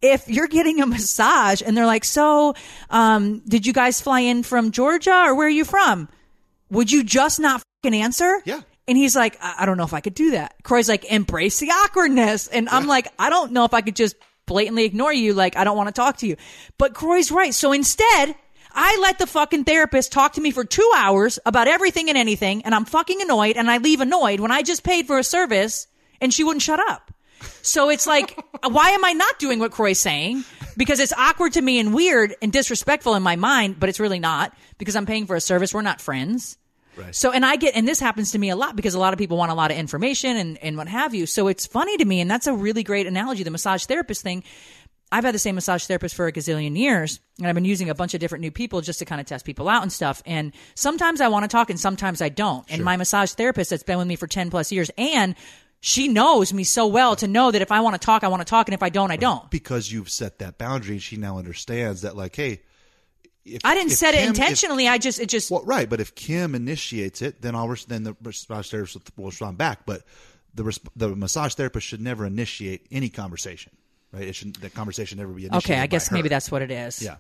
if you're getting a massage and they're like, so, um, did you guys fly in from Georgia or where are you from? Would you just not fucking answer? Yeah. And he's like, I, I don't know if I could do that. Croy's like, embrace the awkwardness. And I'm like, I don't know if I could just blatantly ignore you. Like, I don't want to talk to you. But Croy's right. So instead, I let the fucking therapist talk to me for two hours about everything and anything. And I'm fucking annoyed. And I leave annoyed when I just paid for a service and she wouldn't shut up. So it's like, why am I not doing what Croy's saying? Because it's awkward to me and weird and disrespectful in my mind, but it's really not because I'm paying for a service. We're not friends. Right. So, and I get, and this happens to me a lot because a lot of people want a lot of information and, and what have you. So it's funny to me. And that's a really great analogy. The massage therapist thing. I've had the same massage therapist for a gazillion years and I've been using a bunch of different new people just to kind of test people out and stuff. And sometimes I want to talk and sometimes I don't. Sure. And my massage therapist that's been with me for ten plus years and she knows me so well to know that if I want to talk, I want to talk. And if I don't, I don't. Because you've set that boundary. She now understands that like, hey, If, I didn't set Kim, it intentionally. If, I just, it just. Well, right. But if Kim initiates it, then I'll, then the massage therapist will respond back. But the the massage therapist should never initiate any conversation, right? It should, the conversation never be initiated. Okay. I guess by her. Maybe that's what it is. Yeah.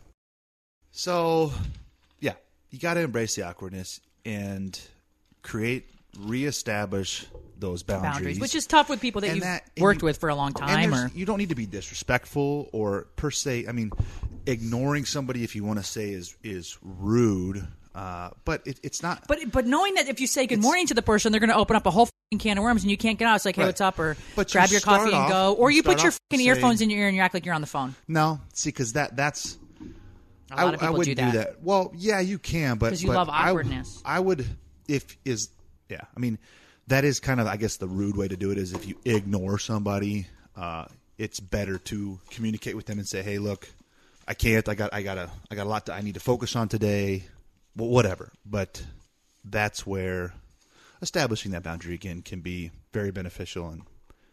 So, yeah, you got to embrace the awkwardness and create, reestablish those boundaries. boundaries, which is tough with people that and you've that, worked you, with for a long time. Or you don't need to be disrespectful or per se. I mean, ignoring somebody if you want to say is is rude, uh, but it, it's not. But but knowing that if you say good morning to the person, they're going to open up a whole fucking can of worms and you can't get out. It's like, hey, right. what's up? Or but grab you your coffee off, and go. Or you, you put your fucking saying, earphones in your ear and you act like you're on the phone. No, see, because that that's. A lot I, of people I wouldn't do that. do that. Well, yeah, you can, but because you but love I- awkwardness. I, would if is yeah. I mean, that is kind of I guess the rude way to do it is if you ignore somebody. Uh, it's better to communicate with them and say, hey, look. I can't. I got. I got a. I got a lot that I need to focus on today. Well, whatever. But that's where establishing that boundary again can be very beneficial and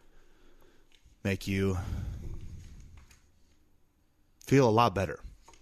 make you feel a lot better.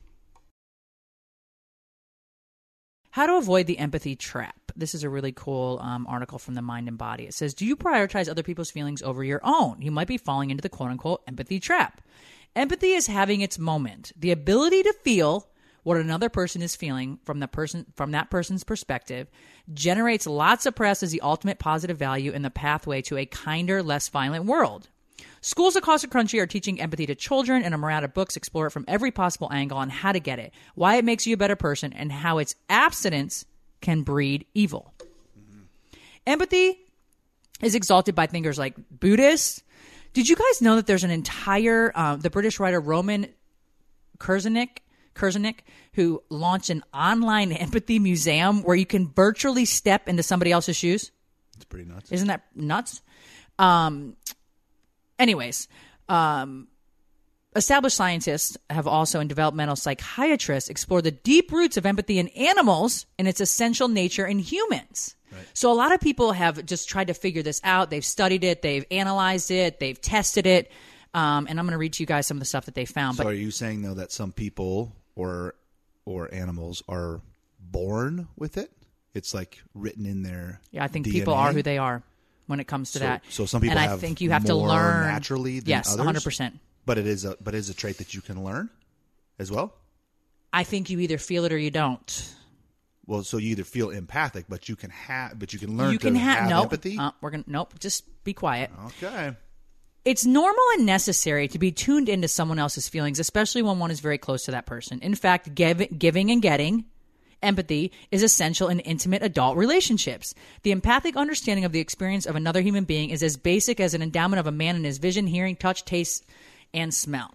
How to avoid the empathy trap. This is a really cool um, article from the Mind and Body. It says, do you prioritize other people's feelings over your own? You might be falling into the quote-unquote empathy trap. Empathy is having its moment. The ability to feel what another person is feeling from the person from that person's perspective generates lots of press as the ultimate positive value in the pathway to a kinder, less violent world. Schools across the country are teaching empathy to children, and a myriad of books explore it from every possible angle on how to get it, why it makes you a better person, and how its abstinence can breed evil. Mm-hmm. Empathy is exalted by thinkers like Buddhists. Did you guys know that there's an entire, uh, the British writer Roman Kurzenick, Kurzenick, who launched an online empathy museum where you can virtually step into somebody else's shoes? It's pretty nuts. Isn't that nuts? Um, anyways, um, established scientists have also, and developmental psychiatrists, explored the deep roots of empathy in animals and its essential nature in humans. Right. So a lot of people have just tried to figure this out. They've studied it. They've analyzed it. They've tested it. Um, and I'm going to read to you guys some of the stuff that they found. So but are you saying, though, that some people or or animals are born with it? It's like written in their Yeah, I think D N A? people are who they are when it comes to so, that. So some people and have I think you have to more learn naturally than yes, others? one hundred percent. But it is a but it is a trait that you can learn as well? I think you either feel it or you don't. Well, so you either feel empathic, but you can have, but you can learn You to can ha- have nope. empathy. Uh, we're gonna nope. Just be quiet. Okay. It's normal and necessary to be tuned into someone else's feelings, especially when one is very close to that person. In fact, give, giving and getting empathy is essential in intimate adult relationships. The empathic understanding of the experience of another human being is as basic as an endowment of a man in his vision, hearing, touch, taste, and smell.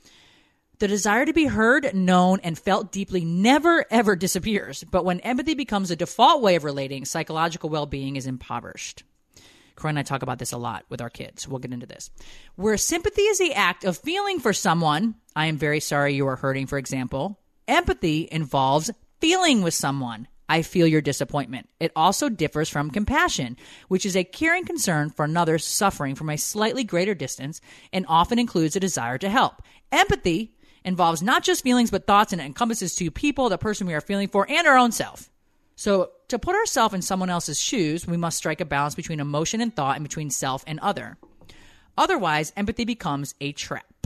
The desire to be heard, known, and felt deeply never, ever disappears. But when empathy becomes a default way of relating, psychological well-being is impoverished. Croy and I talk about this a lot with our kids. We'll get into this. Where sympathy is the act of feeling for someone, I am very sorry you are hurting, for example. Empathy involves feeling with someone. I feel your disappointment. It also differs from compassion, which is a caring concern for another suffering from a slightly greater distance and often includes a desire to help. Empathy involves not just feelings but thoughts, and it encompasses two people, the person we are feeling for, and our own self. So to put ourselves in someone else's shoes, we must strike a balance between emotion and thought and between self and other. Otherwise, empathy becomes a trap.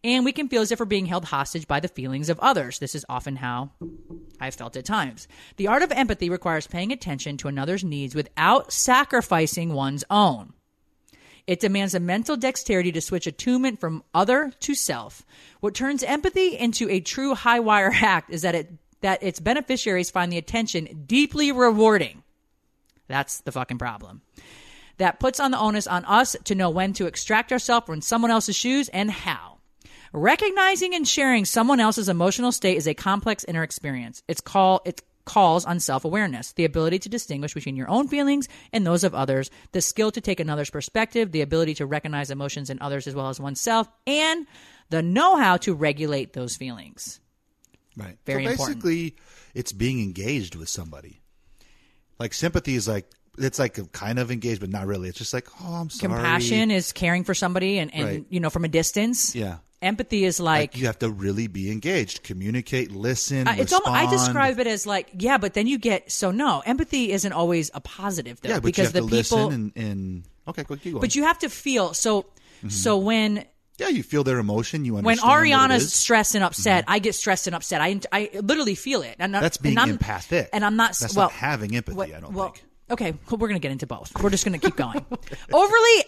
And we can feel as if we're being held hostage by the feelings of others. This is often how I've felt at times. The art of empathy requires paying attention to another's needs without sacrificing one's own. It demands a mental dexterity to switch attunement from other to self. What turns empathy into a true high-wire act is that it that its beneficiaries find the attention deeply rewarding. That's the fucking problem. That puts on the onus on us to know when to extract ourselves from someone else's shoes and how. Recognizing and sharing someone else's emotional state is a complex inner experience. It's call, it calls on self-awareness, the ability to distinguish between your own feelings and those of others, the skill to take another's perspective, the ability to recognize emotions in others as well as oneself, and the know-how to regulate those feelings. Right. Very so important. basically, it's being engaged with somebody. Like sympathy is like, it's like a kind of engaged, but not really. It's just like, oh, I'm sorry. Compassion is caring for somebody and, and Right. you know, from a distance. Yeah. Empathy is like, Like you have to really be engaged, communicate, listen, uh, it's respond. almost, I describe it as like, yeah, but then you get, so no, empathy isn't always a positive though. Yeah, but because you have the to people, listen and, and okay, go keep going. but you have to feel, so, so when, yeah, you feel their emotion. You when understand what it Ariana's is. stressed and upset, I get stressed and upset. I, I literally feel it. And I'm- That's being and I'm, empathic. And I'm not, That's well, not having empathy. what- I don't well, think. Okay, well, we're going to get into both. We're just going to keep going. Overly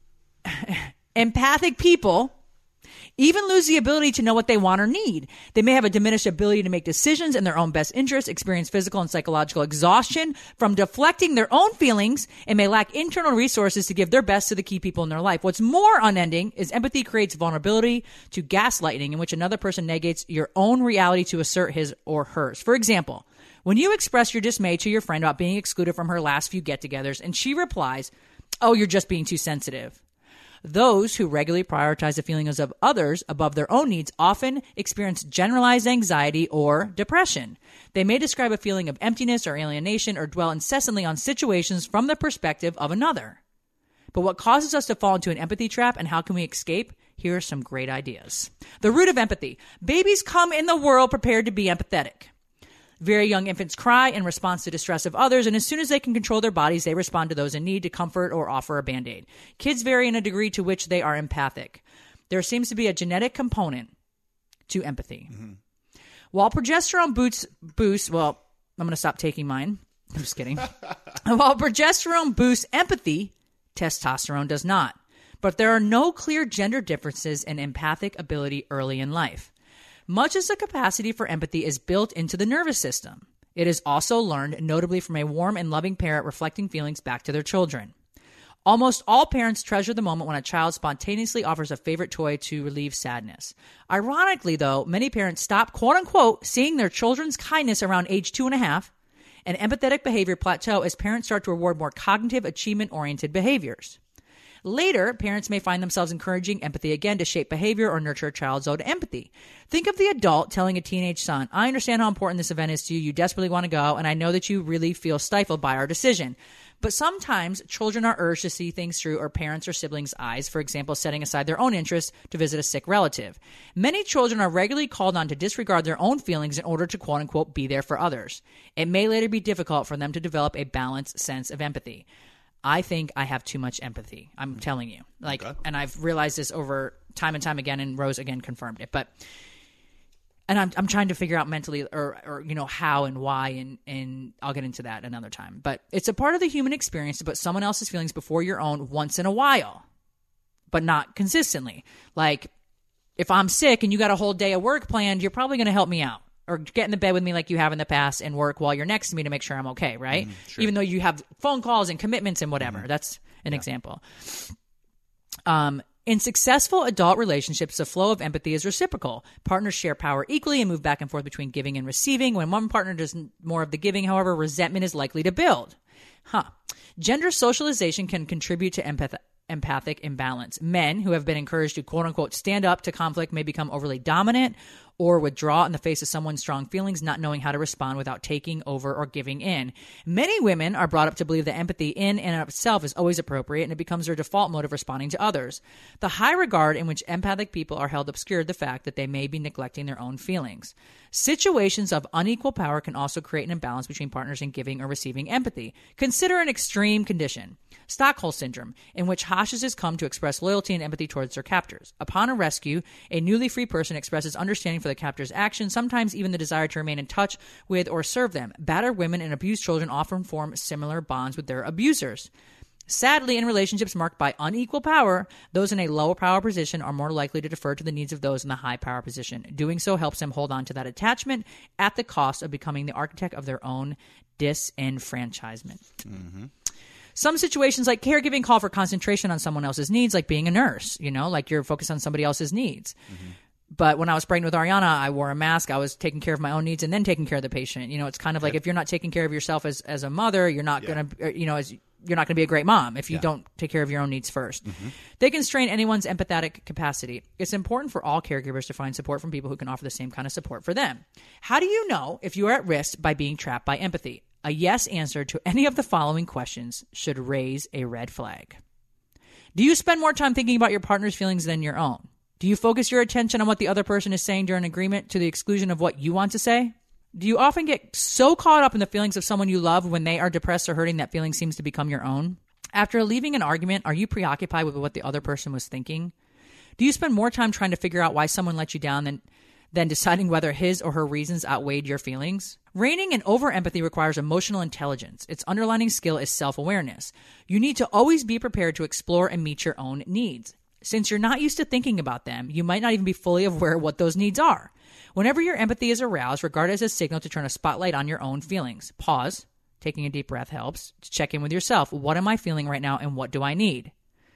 empathic people even lose the ability to know what they want or need. They may have a diminished ability to make decisions in their own best interest, experience physical and psychological exhaustion from deflecting their own feelings, and may lack internal resources to give their best to the key people in their life. What's more unending is empathy creates vulnerability to gaslighting, in which another person negates your own reality to assert his or hers. For example, when you express your dismay to your friend about being excluded from her last few get-togethers, and she replies, "Oh, you're just being too sensitive." Those who regularly prioritize the feelings of others above their own needs often experience generalized anxiety or depression. They may describe a feeling of emptiness or alienation or dwell incessantly on situations from the perspective of another. But what causes us to fall into an empathy trap and how can we escape? Here are some great ideas. The root of empathy. Babies come in the world prepared to be empathetic. Very young infants cry in response to distress of others, and as soon as they can control their bodies, they respond to those in need to comfort or offer a Band-Aid. Kids vary in a degree to which they are empathic. There seems to be a genetic component to empathy. Mm-hmm. While progesterone boosts, boosts, well, I'm going to stop taking mine. I'm just kidding. While progesterone boosts empathy, testosterone does not. But there are no clear gender differences in empathic ability early in life. Much as the capacity for empathy is built into the nervous system, it is also learned, notably from a warm and loving parent reflecting feelings back to their children. Almost all parents treasure the moment when a child spontaneously offers a favorite toy to relieve sadness. Ironically, though, many parents stop, quote-unquote, seeing their children's kindness around age two and a half, and empathetic behavior plateau as parents start to reward more cognitive, achievement-oriented behaviors. Later, parents may find themselves encouraging empathy again to shape behavior or nurture a child's owed empathy. Think of the adult telling a teenage son, "I understand how important this event is to you. You desperately want to go, and I know that you really feel stifled by our decision." But sometimes children are urged to see things through our parents' or siblings' eyes, for example, setting aside their own interests to visit a sick relative. Many children are regularly called on to disregard their own feelings in order to quote-unquote be there for others. It may later be difficult for them to develop a balanced sense of empathy. I think I have too much empathy. I'm telling you. Like, okay. And I've realized this over time and time again, and Rose again confirmed it. But, and I'm I'm trying to figure out mentally, or or you know how and why, and and I'll get into that another time. But it's a part of the human experience to put someone else's feelings before your own once in a while, but not consistently. Like, if I'm sick and you got a whole day of work planned, you're probably going to help me out. Or get in the bed with me like you have in the past and work while you're next to me to make sure I'm okay, right? Mm, sure. Even though you have phone calls and commitments and whatever. Mm. That's an yeah. example. Um, in successful adult relationships, the flow of empathy is reciprocal. Partners share power equally and move back and forth between giving and receiving. When one partner does more of the giving, however, resentment is likely to build. Huh. Gender socialization can contribute to empath- empathic imbalance. Men who have been encouraged to quote-unquote stand up to conflict may become overly dominant or withdraw in the face of someone's strong feelings, not knowing how to respond without taking over or giving in. Many women are brought up to believe that empathy in and of itself is always appropriate, and it becomes their default mode of responding to others. The high regard in which empathic people are held obscured the fact that they may be neglecting their own feelings. Situations of unequal power can also create an imbalance between partners in giving or receiving empathy. Consider an extreme condition, Stockholm Syndrome, in which hostages come to express loyalty and empathy towards their captors. Upon a rescue, a newly free person expresses understanding for the captor's actions, sometimes even the desire to remain in touch with or serve them. Battered women and abused children often form similar bonds with their abusers. Sadly, in relationships marked by unequal power, those in a lower power position are more likely to defer to the needs of those in the high power position. Doing so helps them hold on to that attachment at the cost of becoming the architect of their own disenfranchisement. Mm-hmm. Some situations like caregiving call for concentration on someone else's needs, like being a nurse, you know, like you're focused on somebody else's needs. Mm-hmm. But when I was pregnant with Ariana, I wore a mask. I was taking care of my own needs and then taking care of the patient. You know, it's kind of like if you're not taking care of yourself as, as a mother, you're not yeah. going to, you know, as you're not going to be a great mom if you yeah. don't take care of your own needs first. Mm-hmm. They can strain anyone's empathetic capacity. It's important for all caregivers to find support from people who can offer the same kind of support for them. How do you know if you are at risk by being trapped by empathy? A yes answer to any of the following questions should raise a red flag. Do you spend more time thinking about your partner's feelings than your own? Do you focus your attention on what the other person is saying during agreement to the exclusion of what you want to say? Do you often get so caught up in the feelings of someone you love when they are depressed or hurting that feeling seems to become your own? After leaving an argument, are you preoccupied with what the other person was thinking? Do you spend more time trying to figure out why someone let you down than, than deciding whether his or her reasons outweighed your feelings? Reigning in over-empathy requires emotional intelligence. Its underlying skill is self-awareness. You need to always be prepared to explore and meet your own needs. Since you're not used to thinking about them, you might not even be fully aware of what those needs are. Whenever your empathy is aroused, regard it as a signal to turn a spotlight on your own feelings. Pause. Taking a deep breath helps to check in with yourself. What am I feeling right now and what do I need?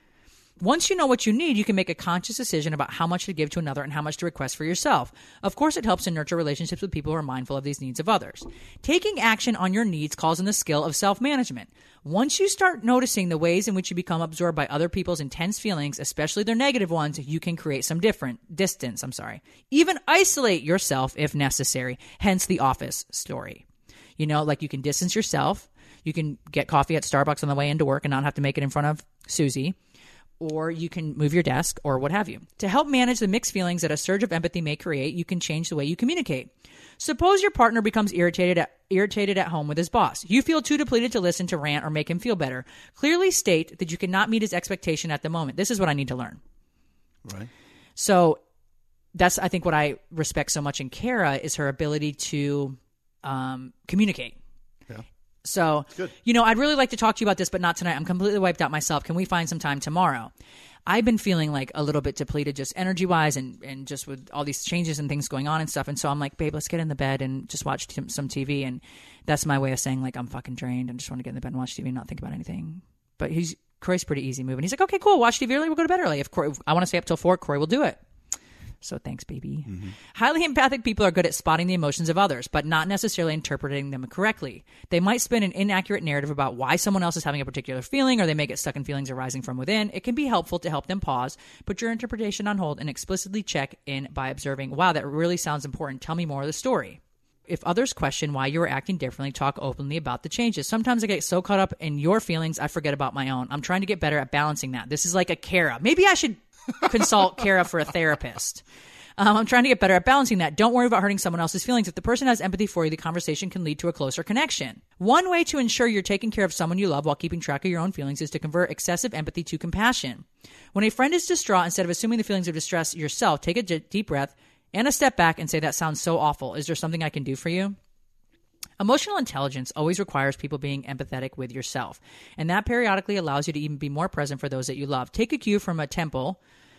Once you know what you need, you can make a conscious decision about how much to give to another and how much to request for yourself. Of course, it helps to nurture relationships with people who are mindful of these needs of others. Taking action on your needs calls in the skill of self-management. Once you start noticing the ways in which you become absorbed by other people's intense feelings, especially their negative ones, you can create some different distance, I'm sorry. Even isolate yourself if necessary, hence the Office story. You know, like you can distance yourself. You can get coffee at Starbucks on the way into work and not have to make it in front of Susie. Or you can move your desk or what have you. To help manage the mixed feelings that a surge of empathy may create, you can change the way you communicate. Suppose your partner becomes irritated at, irritated at home with his boss. You feel too depleted to listen to rant or make him feel better. Clearly state that you cannot meet his expectation at the moment. This is what I need to learn. Right. So that's, I think, what I respect so much in Kara is her ability to um, communicate. Yeah. So, you know, I'd really like to talk to you about this, but not tonight. I'm completely wiped out myself. Can we find some time tomorrow? I've been feeling like a little bit depleted just energy-wise and, and just with all these changes and things going on and stuff. And so I'm like, babe, let's get in the bed and just watch t- some T V. And that's my way of saying, like, I'm fucking drained. I just want to get in the bed and watch T V and not think about anything. But he's Corey's pretty easy moving. He's like, okay, cool. Watch T V early. We'll go to bed early. If Corey, if I want to stay up till four, Corey will do it. So thanks, baby. Mm-hmm. Highly empathic people are good at spotting the emotions of others, but not necessarily interpreting them correctly. They might spin an inaccurate narrative about why someone else is having a particular feeling, or they may get stuck in feelings arising from within. It can be helpful to help them pause, put your interpretation on hold, and explicitly check in by observing, wow, that really sounds important. Tell me more of the story. If others question why you are acting differently, talk openly about the changes. Sometimes I get so caught up in your feelings, I forget about my own. I'm trying to get better at balancing that. This is like a Kara. Maybe I should consult Kara for a therapist. Um, I'm trying to get better at balancing that. Don't worry about hurting someone else's feelings. If the person has empathy for you, the conversation can lead to a closer connection. One way to ensure you're taking care of someone you love while keeping track of your own feelings is to convert excessive empathy to compassion. When a friend is distraught, instead of assuming the feelings of distress yourself, take a d- deep breath and a step back and say, that sounds so awful. Is there something I can do for you? Emotional intelligence always requires people being empathetic with yourself, and that periodically allows you to even be more present for those that you love. Take a cue from a temple,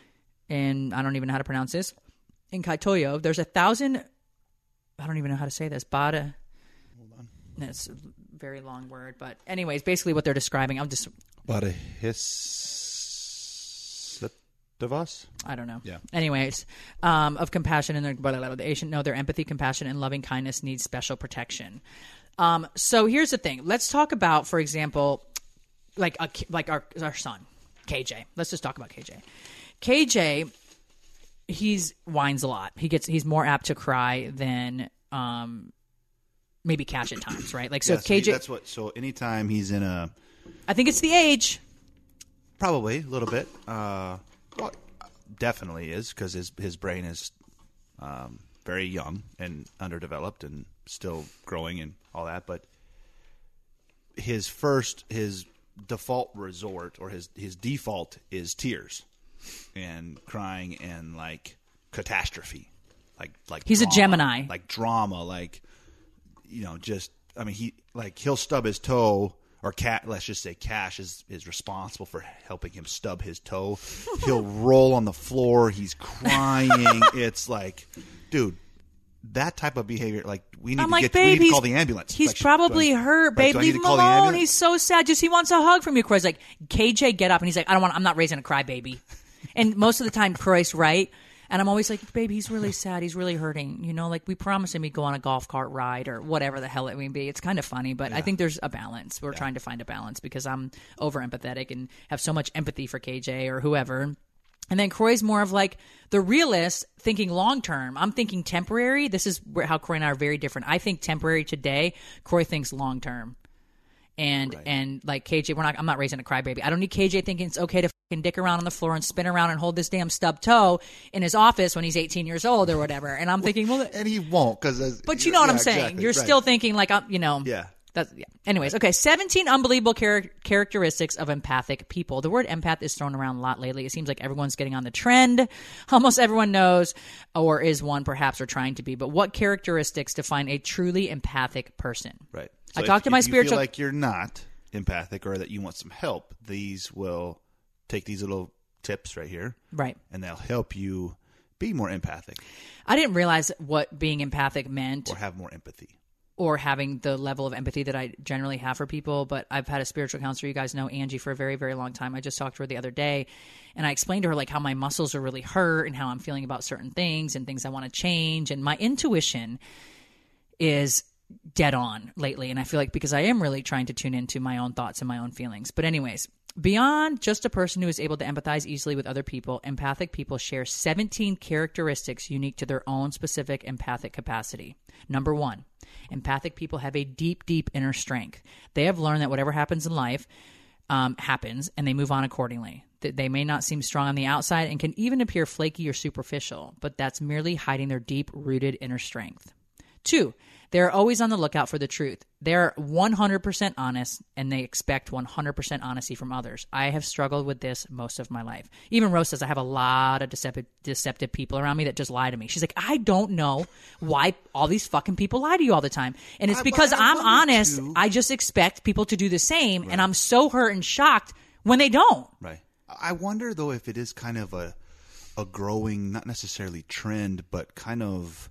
and I don't even know how to pronounce this, in Kaitoyo. There's a thousand, I don't even know how to say this, Bada. Hold on. It's a very long word, but anyways, basically what they're describing, I'm just... Bodhisattvas? I don't know. Yeah. Anyways, um, of compassion and their, blah, blah, blah, the ancient know their empathy, compassion, and loving kindness needs special protection. Um, so here's the thing. Let's talk about, for example, like a, like our our son, K J. Let's just talk about K J. K J he's whines a lot. He gets he's more apt to cry than um maybe Cash at times, right? Like so Yeah, if K J, that's what. So anytime he's in a, I think it's the age. probably a little bit. Uh, well, definitely is because his his brain is um, very young and underdeveloped and still growing and all that. But his first his default resort or his his default is tears and crying and like catastrophe, like like He's a drama, Gemini. like drama, like you know, just I mean he like he'll stub his toe. Or cat, let's just say Cash is, is responsible for helping him stub his toe. He'll roll on the floor. He's crying. It's like, dude, that type of behavior. Like we need I'm to like, get. babe, we need to he's, call the ambulance. He's Like, probably do I- hurt, like, babe. do I need Leave to him call the alone. ambulance? He's so sad. Just he wants a hug from you. Croy's like, K J, get up, and he's like, I don't want. I'm not raising a crybaby. And most of the time, Croy's right. And I'm always like, babe, he's really sad. He's really hurting. You know, like we promised him he'd go on a golf cart ride or whatever the hell it may be. It's kind of funny, but I think there's a balance. We're trying to find a balance because I'm over empathetic and have so much empathy for K J or whoever. And then Croy's more of like the realist thinking long term. I'm thinking temporary. This is where, how Croy and I are very different. I think temporary today. Croy thinks long term. And Right. and like K J, we're not. I'm not raising a crybaby. I don't need K J thinking it's okay to fucking dick around on the floor and spin around and hold this damn stub toe in his office when he's eighteen years old or whatever. And I'm thinking, well, and he won't because. but you know what yeah, I'm saying. exactly, You're right. still thinking like I'm, you know. Yeah. That's, yeah. Anyways, okay. seventeen unbelievable char- characteristics of empathic people. The word empath is thrown around a lot lately. It seems like everyone's getting on the trend. Almost everyone knows or is one perhaps or trying to be. But what characteristics define a truly empathic person? Right. I if- talked to my if you spiritual- feel like you're not empathic or that you want some help, these will take these little tips right here, Right. and they'll help you be more empathic I didn't realize what being empathic meant. or have more empathy. Or having the level of empathy that I generally have for people. But I've had a spiritual counselor, you guys know Angie, for a very, very long time. I just talked to her the other day, and I explained to her like how my muscles are really hurt and how I'm feeling about certain things and things I want to change. And my intuition is dead on lately. And I feel like because I am really trying to tune into my own thoughts and my own feelings. But anyways, beyond just a person who is able to empathize easily with other people, empathic people share seventeen characteristics unique to their own specific empathic capacity. Number one, empathic people have a deep, deep inner strength. They have learned that whatever happens in life um, happens, and they move on accordingly. That they may not seem strong on the outside and can even appear flaky or superficial, but that's merely hiding their deep-rooted inner strength. Two, they're always on the lookout for the truth. They're one hundred percent honest, and they expect one hundred percent honesty from others. I have struggled with this most of my life. Even Rose says I have a lot of deceptive, deceptive people around me that just lie to me. She's like, I don't know why all these fucking people lie to you all the time. And it's I- because I I'm wonder, honest. too. I just expect people to do the same, and I'm so hurt and shocked when they don't. Right. I wonder though if it is kind of a a growing, not necessarily trend, but kind of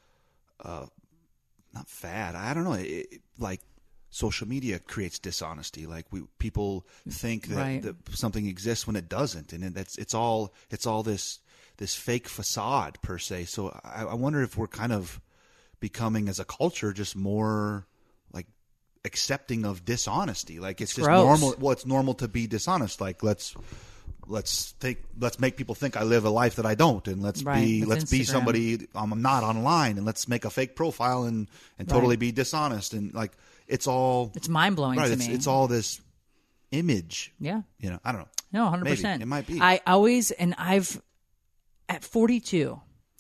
uh, not fad. I don't know. It, it, like social media creates dishonesty. Like we people think that, Right. that something exists when it doesn't, and it, that's it's all it's all this this fake facade per se. So I, I wonder if we're kind of becoming as a culture just more like accepting of dishonesty. Like it's, just gross. normal. Well, it's normal to be dishonest. Like let's let's think let's make people think I live a life that I don't, and let's Right, be with let's be Instagram. somebody I'm not online, and let's make a fake profile and and totally be dishonest, and like it's all It's mind-blowing right. to It's, me. it's all this image. Yeah. You know, I don't know. No, one hundred Maybe. percent. It might be. I always, and I've, at forty-two,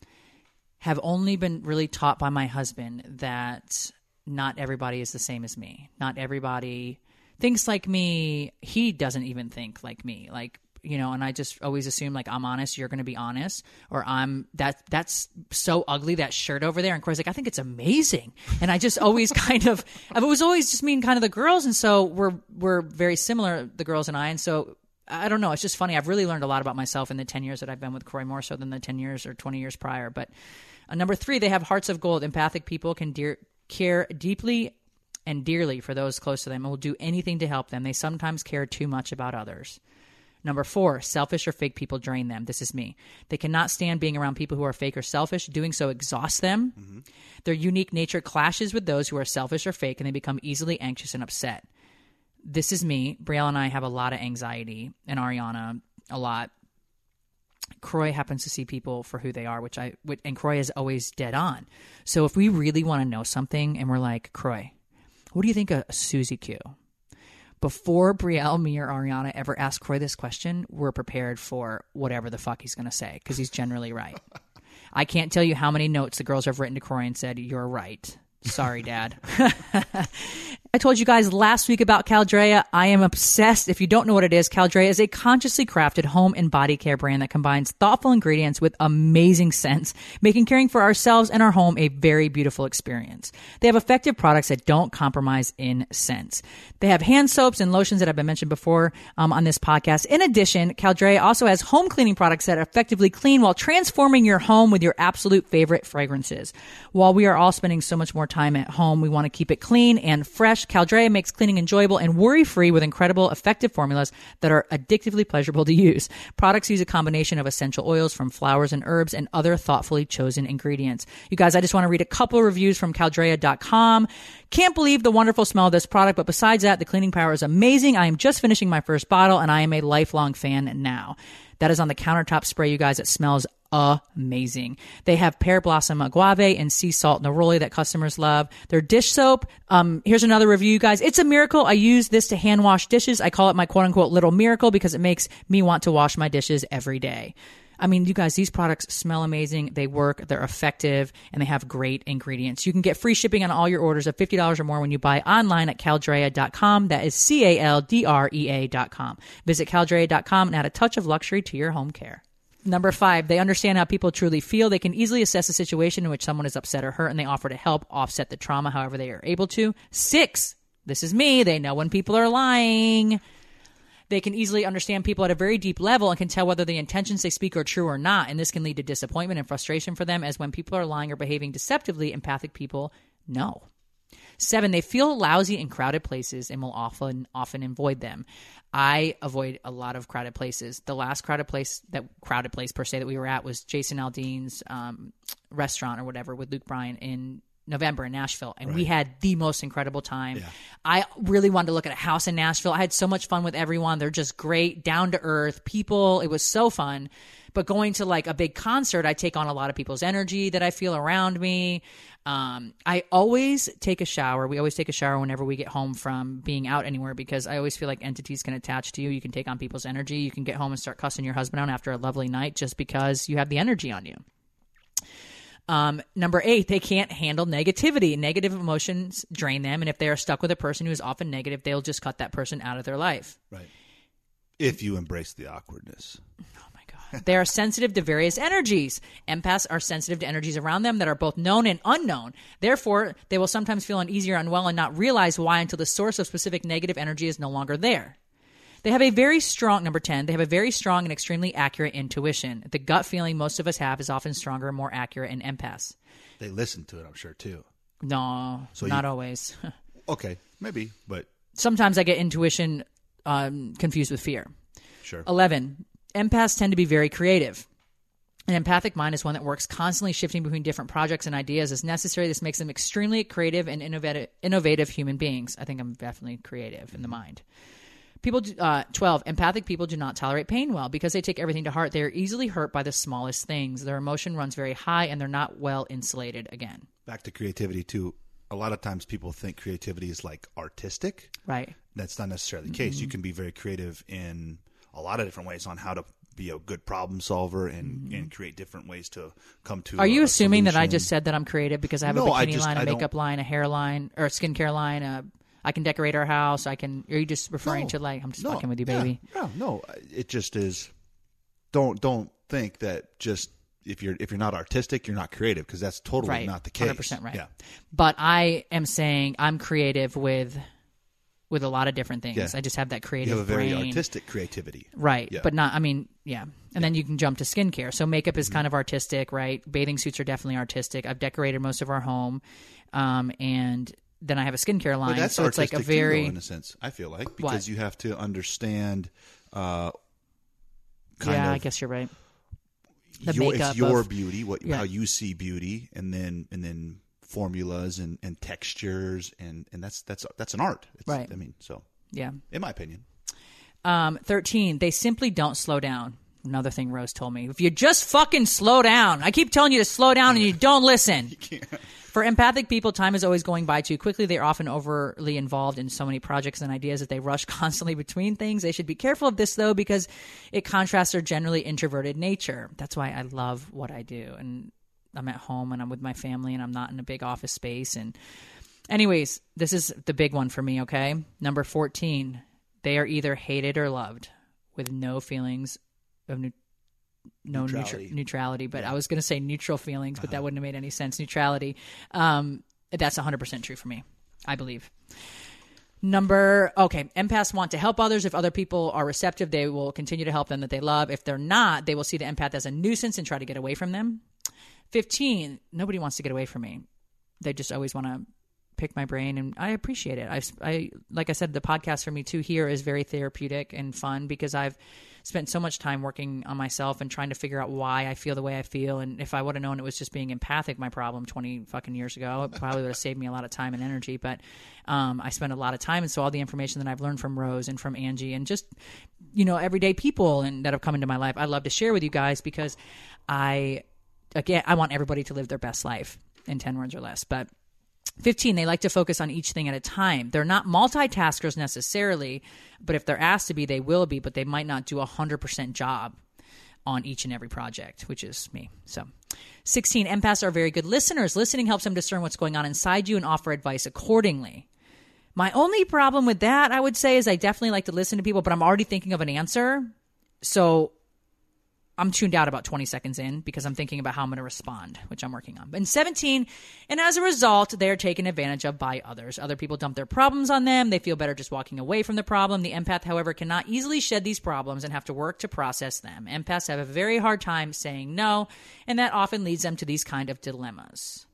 have only been really taught by my husband that not everybody is the same as me. Not everybody thinks like me. He doesn't even think like me. Like, you know, and I just always assume like I'm honest, you're going to be honest, or I'm that that's so ugly, that shirt over there. And Corey's like, I think it's amazing. And I just always kind of, it was always just mean kind of the girls. And so we're, we're very similar, the girls and I. And so I don't know. It's just funny. I've really learned a lot about myself in the ten years that I've been with Corey, more so than the ten years or twenty years prior. But uh, number three, they have hearts of gold. Empathic people can dear, care deeply and dearly for those close to them and will do anything to help them. They sometimes care too much about others. Number four, selfish or fake people drain them. This is me. They cannot stand being around people who are fake or selfish. Doing so exhausts them. Mm-hmm. Their unique nature clashes with those who are selfish or fake, and they become easily anxious and upset. This is me. Brielle and I have a lot of anxiety, and Ariana a lot. Croy happens to see people for who they are, which I which, and Croy is always dead on. So if we really want to know something and we're like, Croy, what do you think of Susie Q? Before Brielle, me, or Ariana ever ask Croy this question, we're prepared for whatever the fuck he's going to say, because he's generally right. I can't tell you how many notes the girls have written to Croy and said, you're right. Sorry, Dad. I told you guys last week about Caldrea. I am obsessed. If you don't know what it is, Caldrea is a consciously crafted home and body care brand that combines thoughtful ingredients with amazing scents, making caring for ourselves and our home a very beautiful experience. They have effective products that don't compromise in scents. They have hand soaps and lotions that have been mentioned before um, on this podcast. In addition, Caldrea also has home cleaning products that effectively clean while transforming your home with your absolute favorite fragrances. While we are all spending so much more time at home, we want to keep it clean and fresh. Caldrea makes cleaning enjoyable and worry-free with incredible, effective formulas that are addictively pleasurable to use. Products use a combination of essential oils from flowers and herbs and other thoughtfully chosen ingredients. You guys, I just want to read a couple of reviews from Caldrea dot com. Can't believe the wonderful smell of this product, but besides that, the cleaning power is amazing. I am just finishing my first bottle, and I am a lifelong fan now. That is on the countertop spray, you guys. It smells amazing. They have pear blossom agave and sea salt neroli that customers love. Their dish soap. Um, here's another review, you guys. It's a miracle. I use this to hand wash dishes. I call it my quote unquote little miracle because it makes me want to wash my dishes every day. I mean, you guys, these products smell amazing. They work, they're effective, and they have great ingredients. You can get free shipping on all your orders of fifty dollars or more when you buy online at Caldrea dot com. That is C A L D R E A dot com. Visit Caldrea dot com and add a touch of luxury to your home care. Number five, they understand how people truly feel. They can easily assess a situation in which someone is upset or hurt, and they offer to help offset the trauma however they are able to. Six, this is me. They know when people are lying. They can easily understand people at a very deep level and can tell whether the intentions they speak are true or not, and this can lead to disappointment and frustration for them, as when people are lying or behaving deceptively, empathic people know. Seven, they feel lousy in crowded places and will often often avoid them. I avoid a lot of crowded places. The last crowded place, that crowded place per se that we were at was Jason Aldean's um, restaurant or whatever with Luke Bryan in November in Nashville, and right. we had the most incredible time. Yeah. I really wanted to look at a house in Nashville. I had so much fun with everyone. They're just great, down to earth people. It was so fun. But going to like a big concert, I take on a lot of people's energy that I feel around me. Um, I always take a shower. We always take a shower whenever we get home from being out anywhere, because I always feel like entities can attach to you. You can take on people's energy. You can get home and start cussing your husband out after a lovely night just because you have the energy on you. Um, number eight, they can't handle negativity. Negative emotions drain them. And if they are stuck with a person who is often negative, they'll just cut that person out of their life. Right. If you embrace the awkwardness. Oh my God. They are sensitive to various energies. Empaths are sensitive to energies around them that are both known and unknown. Therefore, they will sometimes feel uneasy or unwell and not realize why until the source of specific negative energy is no longer there. They have a very strong, number ten, they have a very strong and extremely accurate intuition. The gut feeling most of us have is often stronger and more accurate in empaths. They listen to it, I'm sure, too. No, so not you, always. Okay, maybe, but... Sometimes I get intuition um, confused with fear. Sure. eleven, empaths tend to be very creative. An empathic mind is one that works constantly shifting between different projects and ideas as necessary. This makes them extremely creative and innovative, innovative human beings. I think I'm definitely creative in the mind. People, uh, twelve, empathic people do not tolerate pain well because they take everything to heart. They are easily hurt by the smallest things. Their emotion runs very high and they're not well insulated again. Back to creativity, too. A lot of times people think creativity is like artistic. Right. That's not necessarily the case. Mm-hmm. You can be very creative in a lot of different ways on how to be a good problem solver and, mm-hmm. and create different ways to come to Are you a, assuming a that I just said that I'm creative because I have no, a bikini just, line, a I makeup don't... line, a hairline, or a skincare line, a... I can decorate our house. I can. Are you just referring no, to like I'm just no, fucking with you, baby? Yeah, no, no, it just is. Don't don't think that just if you're if you're not artistic, you're not creative, because that's totally right. not the case. one hundred percent right. Yeah. But I am saying I'm creative with with a lot of different things. Yeah. I just have that creative. You have a very brain. artistic creativity, right? Yeah. But not. I mean, yeah. And yeah. then you can jump to skincare. So makeup is mm-hmm. kind of artistic, right? Bathing suits are definitely artistic. I've decorated most of our home, um, and. Then I have a skincare line, but that's so it's like a very too, though, in a sense. I feel like because what? you have to understand. Uh, kind yeah, of I guess you're right. The your, makeup it's your of, beauty, what yeah. how you see beauty, and then and then formulas and, and textures, and, and that's that's that's an art, it's, right? I mean, so yeah, in my opinion. Um, thirteen, they simply don't slow down. Another thing Rose told me. If you just fucking slow down. I keep telling you to slow down and you don't listen. You For empathic people, time is always going by too quickly. They're often overly involved in so many projects and ideas that they rush constantly between things. They should be careful of this, though, because it contrasts their generally introverted nature. That's why I love what I do. And I'm at home and I'm with my family and I'm not in a big office space. And anyways, this is the big one for me, okay? Number fourteen, they are either hated or loved with no feelings of ne- no neutrality. Neutral, neutrality, but yeah. I was going to say neutral feelings, but uh-huh. that wouldn't have made any sense. Neutrality. Um, that's one hundred percent true for me, I believe. Number, okay, empaths want to help others. If other people are receptive, they will continue to help them that they love. If they're not, they will see the empath as a nuisance and try to get away from them. fifteen, nobody wants to get away from me. They just always want to pick my brain, and I appreciate it. I, I, like I said, the podcast for me too here is very therapeutic and fun because I've spent so much time working on myself and trying to figure out why I feel the way I feel. And if I would have known it was just being empathic, my problem twenty fucking years ago, it probably would have saved me a lot of time and energy. But um, I spent a lot of time. And so all the information that I've learned from Rose and from Angie and just, you know, everyday people and that have come into my life, I love to share with you guys because I, again, I want everybody to live their best life in ten words or less. But fifteen, they like to focus on each thing at a time. They're not multitaskers necessarily, but if they're asked to be, they will be, but they might not do a one hundred percent job on each and every project, which is me. So sixteen, empaths are very good listeners. Listening helps them discern what's going on inside you and offer advice accordingly. My only problem with that, I would say, is I definitely like to listen to people, but I'm already thinking of an answer. So I'm tuned out about twenty seconds in because I'm thinking about how I'm going to respond, which I'm working on. And seventeen, and as a result, they're taken advantage of by others. Other people dump their problems on them. They feel better just walking away from the problem. The empath, however, cannot easily shed these problems and have to work to process them. Empaths have a very hard time saying no, and that often leads them to these kind of dilemmas.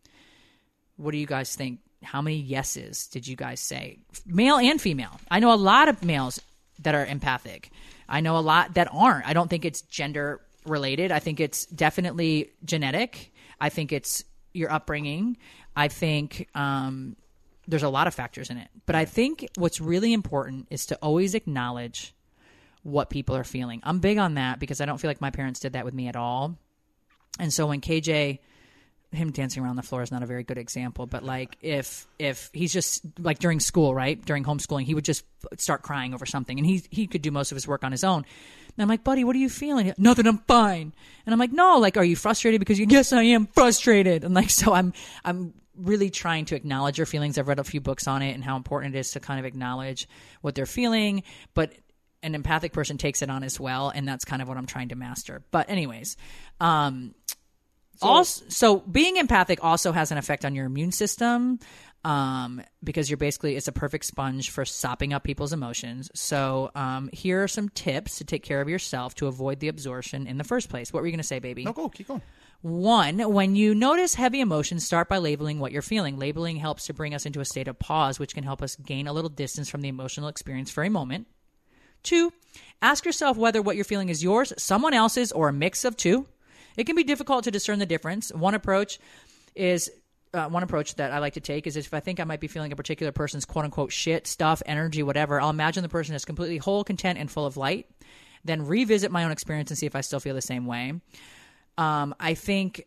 What do you guys think? How many yeses did you guys say? Male and female. I know a lot of males that are empathic. I know a lot that aren't. I don't think it's gender related. I think it's definitely genetic. I think it's your upbringing. I think um, there's a lot of factors in it. But I think what's really important is to always acknowledge what people are feeling. I'm big on that because I don't feel like my parents did that with me at all. And so when K J... him dancing around the floor is not a very good example, but like if if he's just like during school, right, during homeschooling, he would just start crying over something, and he he could do most of his work on his own. And I'm like, buddy, what are you feeling? Nothing, I'm fine. And I'm like, no, like, are you frustrated? Because you, yes, I am frustrated. And like, so I'm I'm really trying to acknowledge your feelings. I've read a few books on it and how important it is to kind of acknowledge what they're feeling, but an empathic person takes it on as well, and that's kind of what I'm trying to master. But anyways, um. So, also, so being empathic also has an effect on your immune system um, because you're basically, it's a perfect sponge for sopping up people's emotions. So um, here are some tips to take care of yourself to avoid the absorption in the first place. What were you going to say, baby? No, go. Keep going. One, when you notice heavy emotions, start by labeling what you're feeling. Labeling helps to bring us into a state of pause, which can help us gain a little distance from the emotional experience for a moment. Two, ask yourself whether what you're feeling is yours, someone else's, or a mix of two. It can be difficult to discern the difference. One approach is uh, one approach that I like to take is if I think I might be feeling a particular person's quote unquote shit, stuff, energy, whatever, I'll imagine the person is completely whole, content, and full of light. Then revisit my own experience and see if I still feel the same way. Um, I think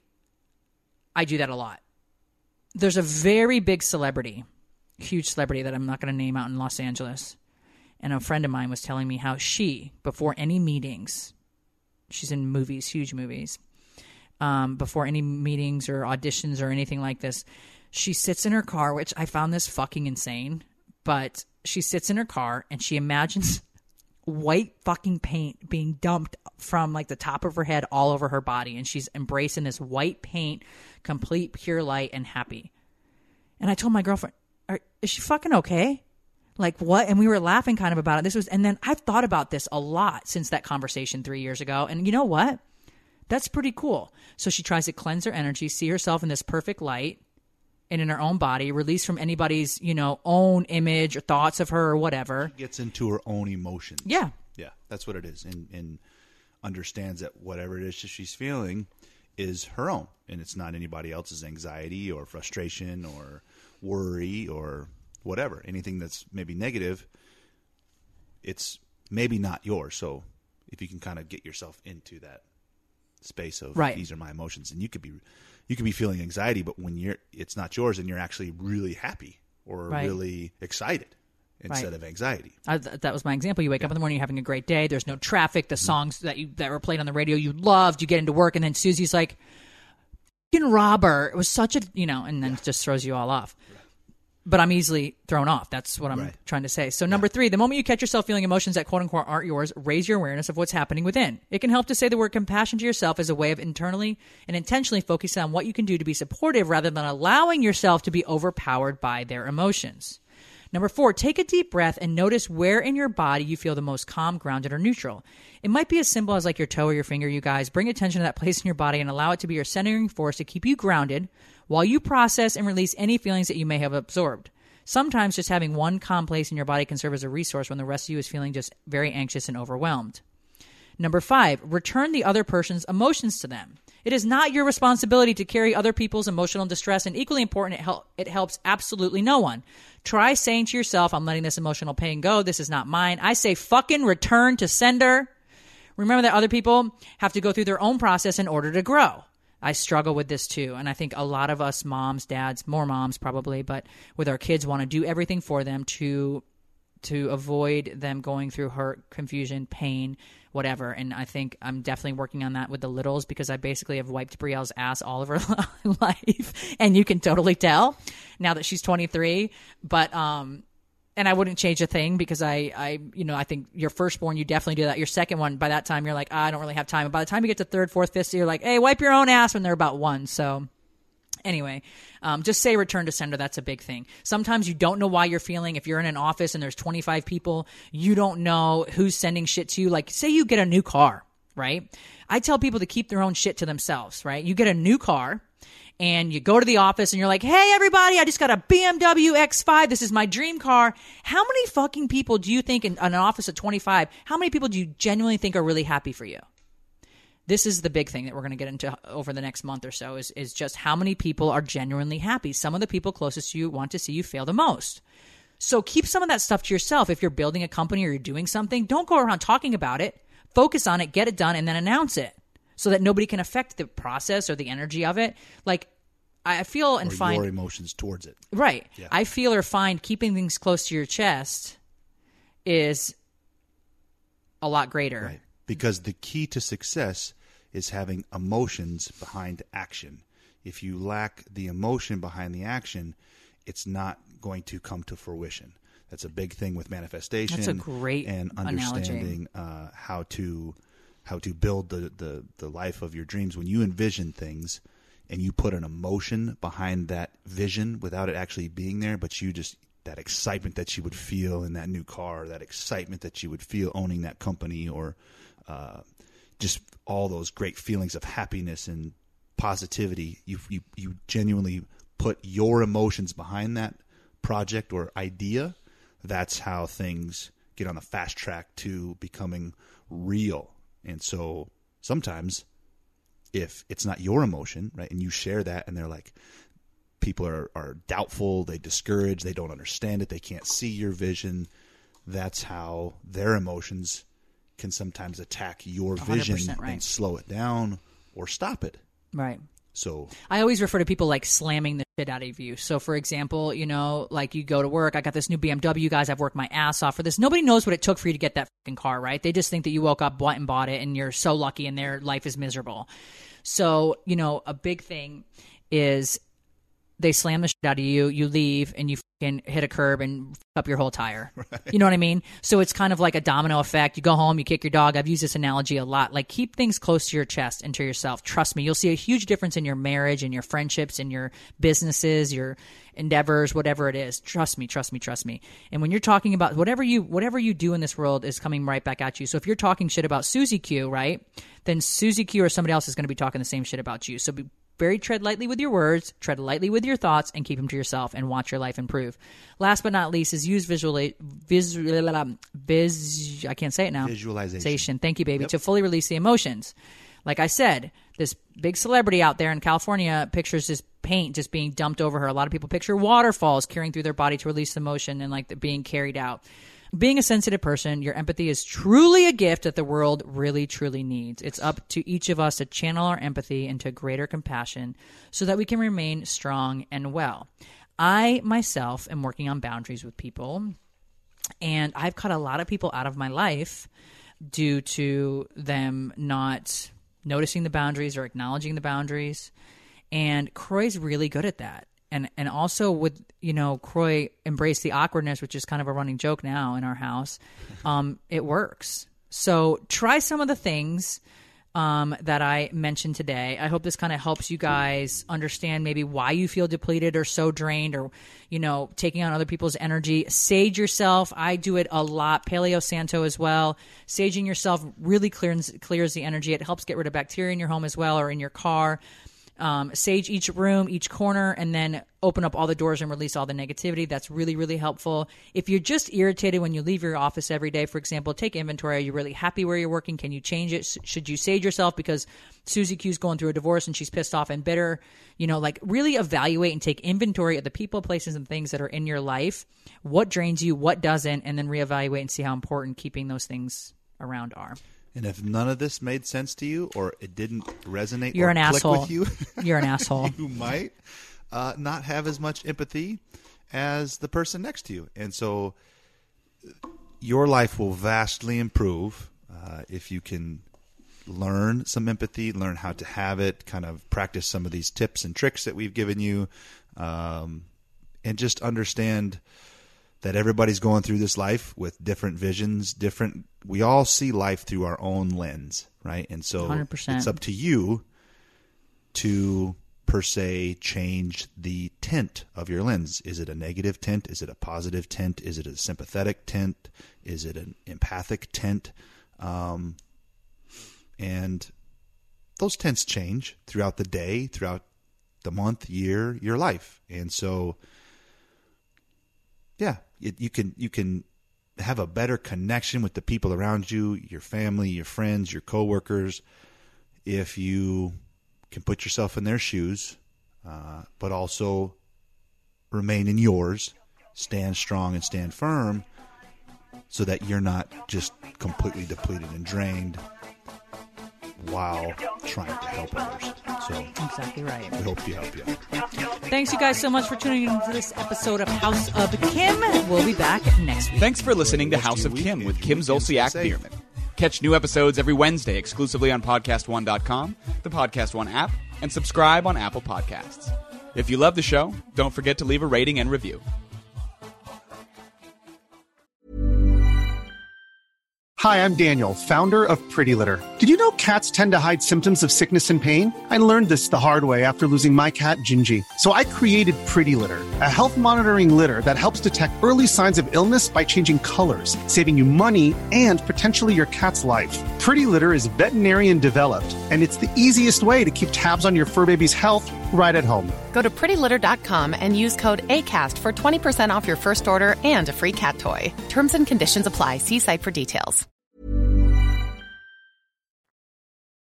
I do that a lot. There's a very big celebrity, huge celebrity that I'm not going to name out in Los Angeles. And a friend of mine was telling me how she, before any meetings, she's in movies, huge movies, Um, before any meetings or auditions or anything like this, she sits in her car, which I found this fucking insane, but she sits in her car and she imagines white fucking paint being dumped from like the top of her head all over her body. And she's embracing this white paint, complete pure light and happy. And I told my girlfriend, Are, is she fucking okay? Like what? And we were laughing kind of about it. This was, and then I've thought about this a lot since that conversation three years ago. And you know what? That's pretty cool. So she tries to cleanse her energy, see herself in this perfect light and in her own body, release from anybody's, you know, own image or thoughts of her or whatever. She gets into her own emotions. Yeah. Yeah, that's what it is. And, and understands that whatever it is she's feeling is her own. And it's not anybody else's anxiety or frustration or worry or whatever. Anything that's maybe negative, it's maybe not yours. So if you can kind of get yourself into that space of Right. these are my emotions, and you could be you could be feeling anxiety, but when you're it's not yours, and you're actually really happy or Right. really excited instead Right. of anxiety. I, th- that was my example. You wake up in the morning, you're having a great day. There's no traffic. The songs that you that were played on the radio you loved. You get into work, and then Susie's like, "Fucking robber." It was such a you know, and then it just throws you all off. But I'm easily thrown off. That's what I'm Right. trying to say. So number three, the moment you catch yourself feeling emotions that quote unquote aren't yours, raise your awareness of what's happening within. It can help to say the word compassion to yourself as a way of internally and intentionally focusing on what you can do to be supportive rather than allowing yourself to be overpowered by their emotions. Number four, take a deep breath and notice where in your body you feel the most calm, grounded, or neutral. It might be as simple as like your toe or your finger, you guys. Bring attention to that place in your body and allow it to be your centering force to keep you grounded while you process and release any feelings that you may have absorbed. Sometimes just having one calm place in your body can serve as a resource when the rest of you is feeling just very anxious and overwhelmed. Number five, return the other person's emotions to them. It is not your responsibility to carry other people's emotional distress, and equally important, it, hel- it helps absolutely no one. Try saying to yourself, I'm letting this emotional pain go. This is not mine. I say fucking return to sender. Remember that other people have to go through their own process in order to grow. I struggle with this too. And I think a lot of us moms, dads, more moms probably, but with our kids want to do everything for them to to avoid them going through hurt, confusion, pain, whatever. And I think I'm definitely working on that with the littles because I basically have wiped Brielle's ass all of her life. And you can totally tell now that she's twenty-three. But, um, and I wouldn't change a thing because I, I, you know, I think your firstborn, you definitely do that. Your second one, by that time, you're like, ah, I don't really have time. And by the time you get to third, fourth, fifth, you're like, hey, wipe your own ass when they're about one. So anyway, um, just say return to sender. That's a big thing. Sometimes you don't know why you're feeling. If you're in an office and there's twenty-five people, you don't know who's sending shit to you. Like, say you get a new car, right? I tell people to keep their own shit to themselves, right? You get a new car. And you go to the office and you're like, hey, everybody, I just got a B M W X five. This is my dream car. How many fucking people do you think in, in an office of twenty-five, how many people do you genuinely think are really happy for you? This is the big thing that we're going to get into over the next month or so is, is just how many people are genuinely happy. Some of the people closest to you want to see you fail the most. So keep some of that stuff to yourself. If you're building a company or you're doing something, don't go around talking about it. Focus on it, get it done, and then announce it. So that nobody can affect the process or the energy of it. Like, I feel and or find... your emotions towards it. Right. Yeah. I feel or find keeping things close to your chest is a lot greater. Right. Because the key to success is having emotions behind action. If you lack the emotion behind the action, it's not going to come to fruition. That's a big thing with manifestation. That's a great and understanding uh, how to... how to build the, the, the life of your dreams. When you envision things and you put an emotion behind that vision without it actually being there, but you just, that excitement that you would feel in that new car, that excitement that you would feel owning that company, or uh, just all those great feelings of happiness and positivity, you, you, you genuinely put your emotions behind that project or idea. That's how things get on a fast track to becoming real. And so sometimes if it's not your emotion, right, and you share that and they're like, people are, are doubtful, they discourage, they don't understand it, they can't see your vision, that's how their emotions can sometimes attack your vision right. and slow it down or stop it. Right. So I always refer to people like slamming the shit out of you. So, for example, you know, like you go to work, I got this new B M W, guys, I've worked my ass off for this. Nobody knows what it took for you to get that fucking car, right? They just think that you woke up, bought and bought it, and you're so lucky and their life is miserable. So, you know, a big thing is they slam the shit out of you, you leave, and you fucking hit a curb and f up your whole tire. Right. You know what I mean? So it's kind of like a domino effect. You go home, you kick your dog. I've used this analogy a lot. Like, keep things close to your chest and to yourself. Trust me, you'll see a huge difference in your marriage and your friendships and your businesses, your endeavors, whatever it is. Trust me, trust me, trust me. And when you're talking about whatever you whatever you do in this world is coming right back at you. So if you're talking shit about Susie Q, right, then Susie Q or somebody else is going to be talking the same shit about you. So be very tread lightly with your words, tread lightly with your thoughts, and keep them to yourself and watch your life improve. Last but not least is use visual, visual, vis, I can't say it now. Visualization. Thank you, baby. Yep. To fully release the emotions. Like I said, this big celebrity out there in California pictures this paint just being dumped over her. A lot of people picture waterfalls carrying through their body to release the motion and like being carried out. Being a sensitive person, your empathy is truly a gift that the world really, truly needs. It's up to each of us to channel our empathy into greater compassion so that we can remain strong and well. I, myself, am working on boundaries with people, and I've cut a lot of people out of my life due to them not noticing the boundaries or acknowledging the boundaries. And Croy's really good at that. And and also with, you know, Croy embrace the awkwardness, which is kind of a running joke now in our house. Um, it works. So try some of the things um, that I mentioned today. I hope this kind of helps you guys understand maybe why you feel depleted or so drained or, you know, taking on other people's energy. Sage yourself. I do it a lot. Paleo Santo as well. Saging yourself really clears, clears the energy. It helps get rid of bacteria in your home as well or in your car. Um, sage each room, each corner, and then open up all the doors and release all the negativity. That's really, really helpful. If you're just irritated when you leave your office every day, for example, take inventory. Are you really happy where you're working? Can you change it? Should you sage yourself because Susie Q's going through a divorce and she's pissed off and bitter? You know, like really evaluate and take inventory of the people, places, and things that are in your life. What drains you, what doesn't, and then reevaluate and see how important keeping those things around are. And if none of this made sense to you or it didn't resonate You're or an click asshole. with you, You're an asshole. You might uh, not have as much empathy as the person next to you. And so your life will vastly improve uh, if you can learn some empathy, learn how to have it, kind of practice some of these tips and tricks that we've given you, um, and just understand that everybody's going through this life with different visions, different. We all see life through our own lens, right? And so one hundred percent. It's up to you to, per se, change the tint of your lens. Is it a negative tint? Is it a positive tint? Is it a sympathetic tint? Is it an empathic tint? Um, and those tints change throughout the day, throughout the month, year, your life. And so, yeah, it, you can you can have a better connection with the people around you, your family, your friends, your coworkers, if you can put yourself in their shoes, uh, but also remain in yours, stand strong and stand firm, so that you're not just completely depleted and drained while trying to help others. So Exactly right. we hope you help you. Thanks, you guys, so much for tuning into this episode of House of Kim. We'll be back next week. Thanks for listening to House of Kim with Kim Zolciak Bierman. Catch new episodes every Wednesday exclusively on podcast one dot com, the Podcast One app, and subscribe on Apple Podcasts. If you love the show, don't forget to leave a rating and review. Hi, I'm Daniel, founder of Pretty Litter. Did you know cats tend to hide symptoms of sickness and pain? I learned this the hard way after losing my cat, Gingy. So I created Pretty Litter, a health monitoring litter that helps detect early signs of illness by changing colors, saving you money and potentially your cat's life. Pretty Litter is veterinarian developed, and it's the easiest way to keep tabs on your fur baby's health right at home. Go to pretty litter dot com and use code ACAST for twenty percent off your first order and a free cat toy. Terms and conditions apply. See site for details.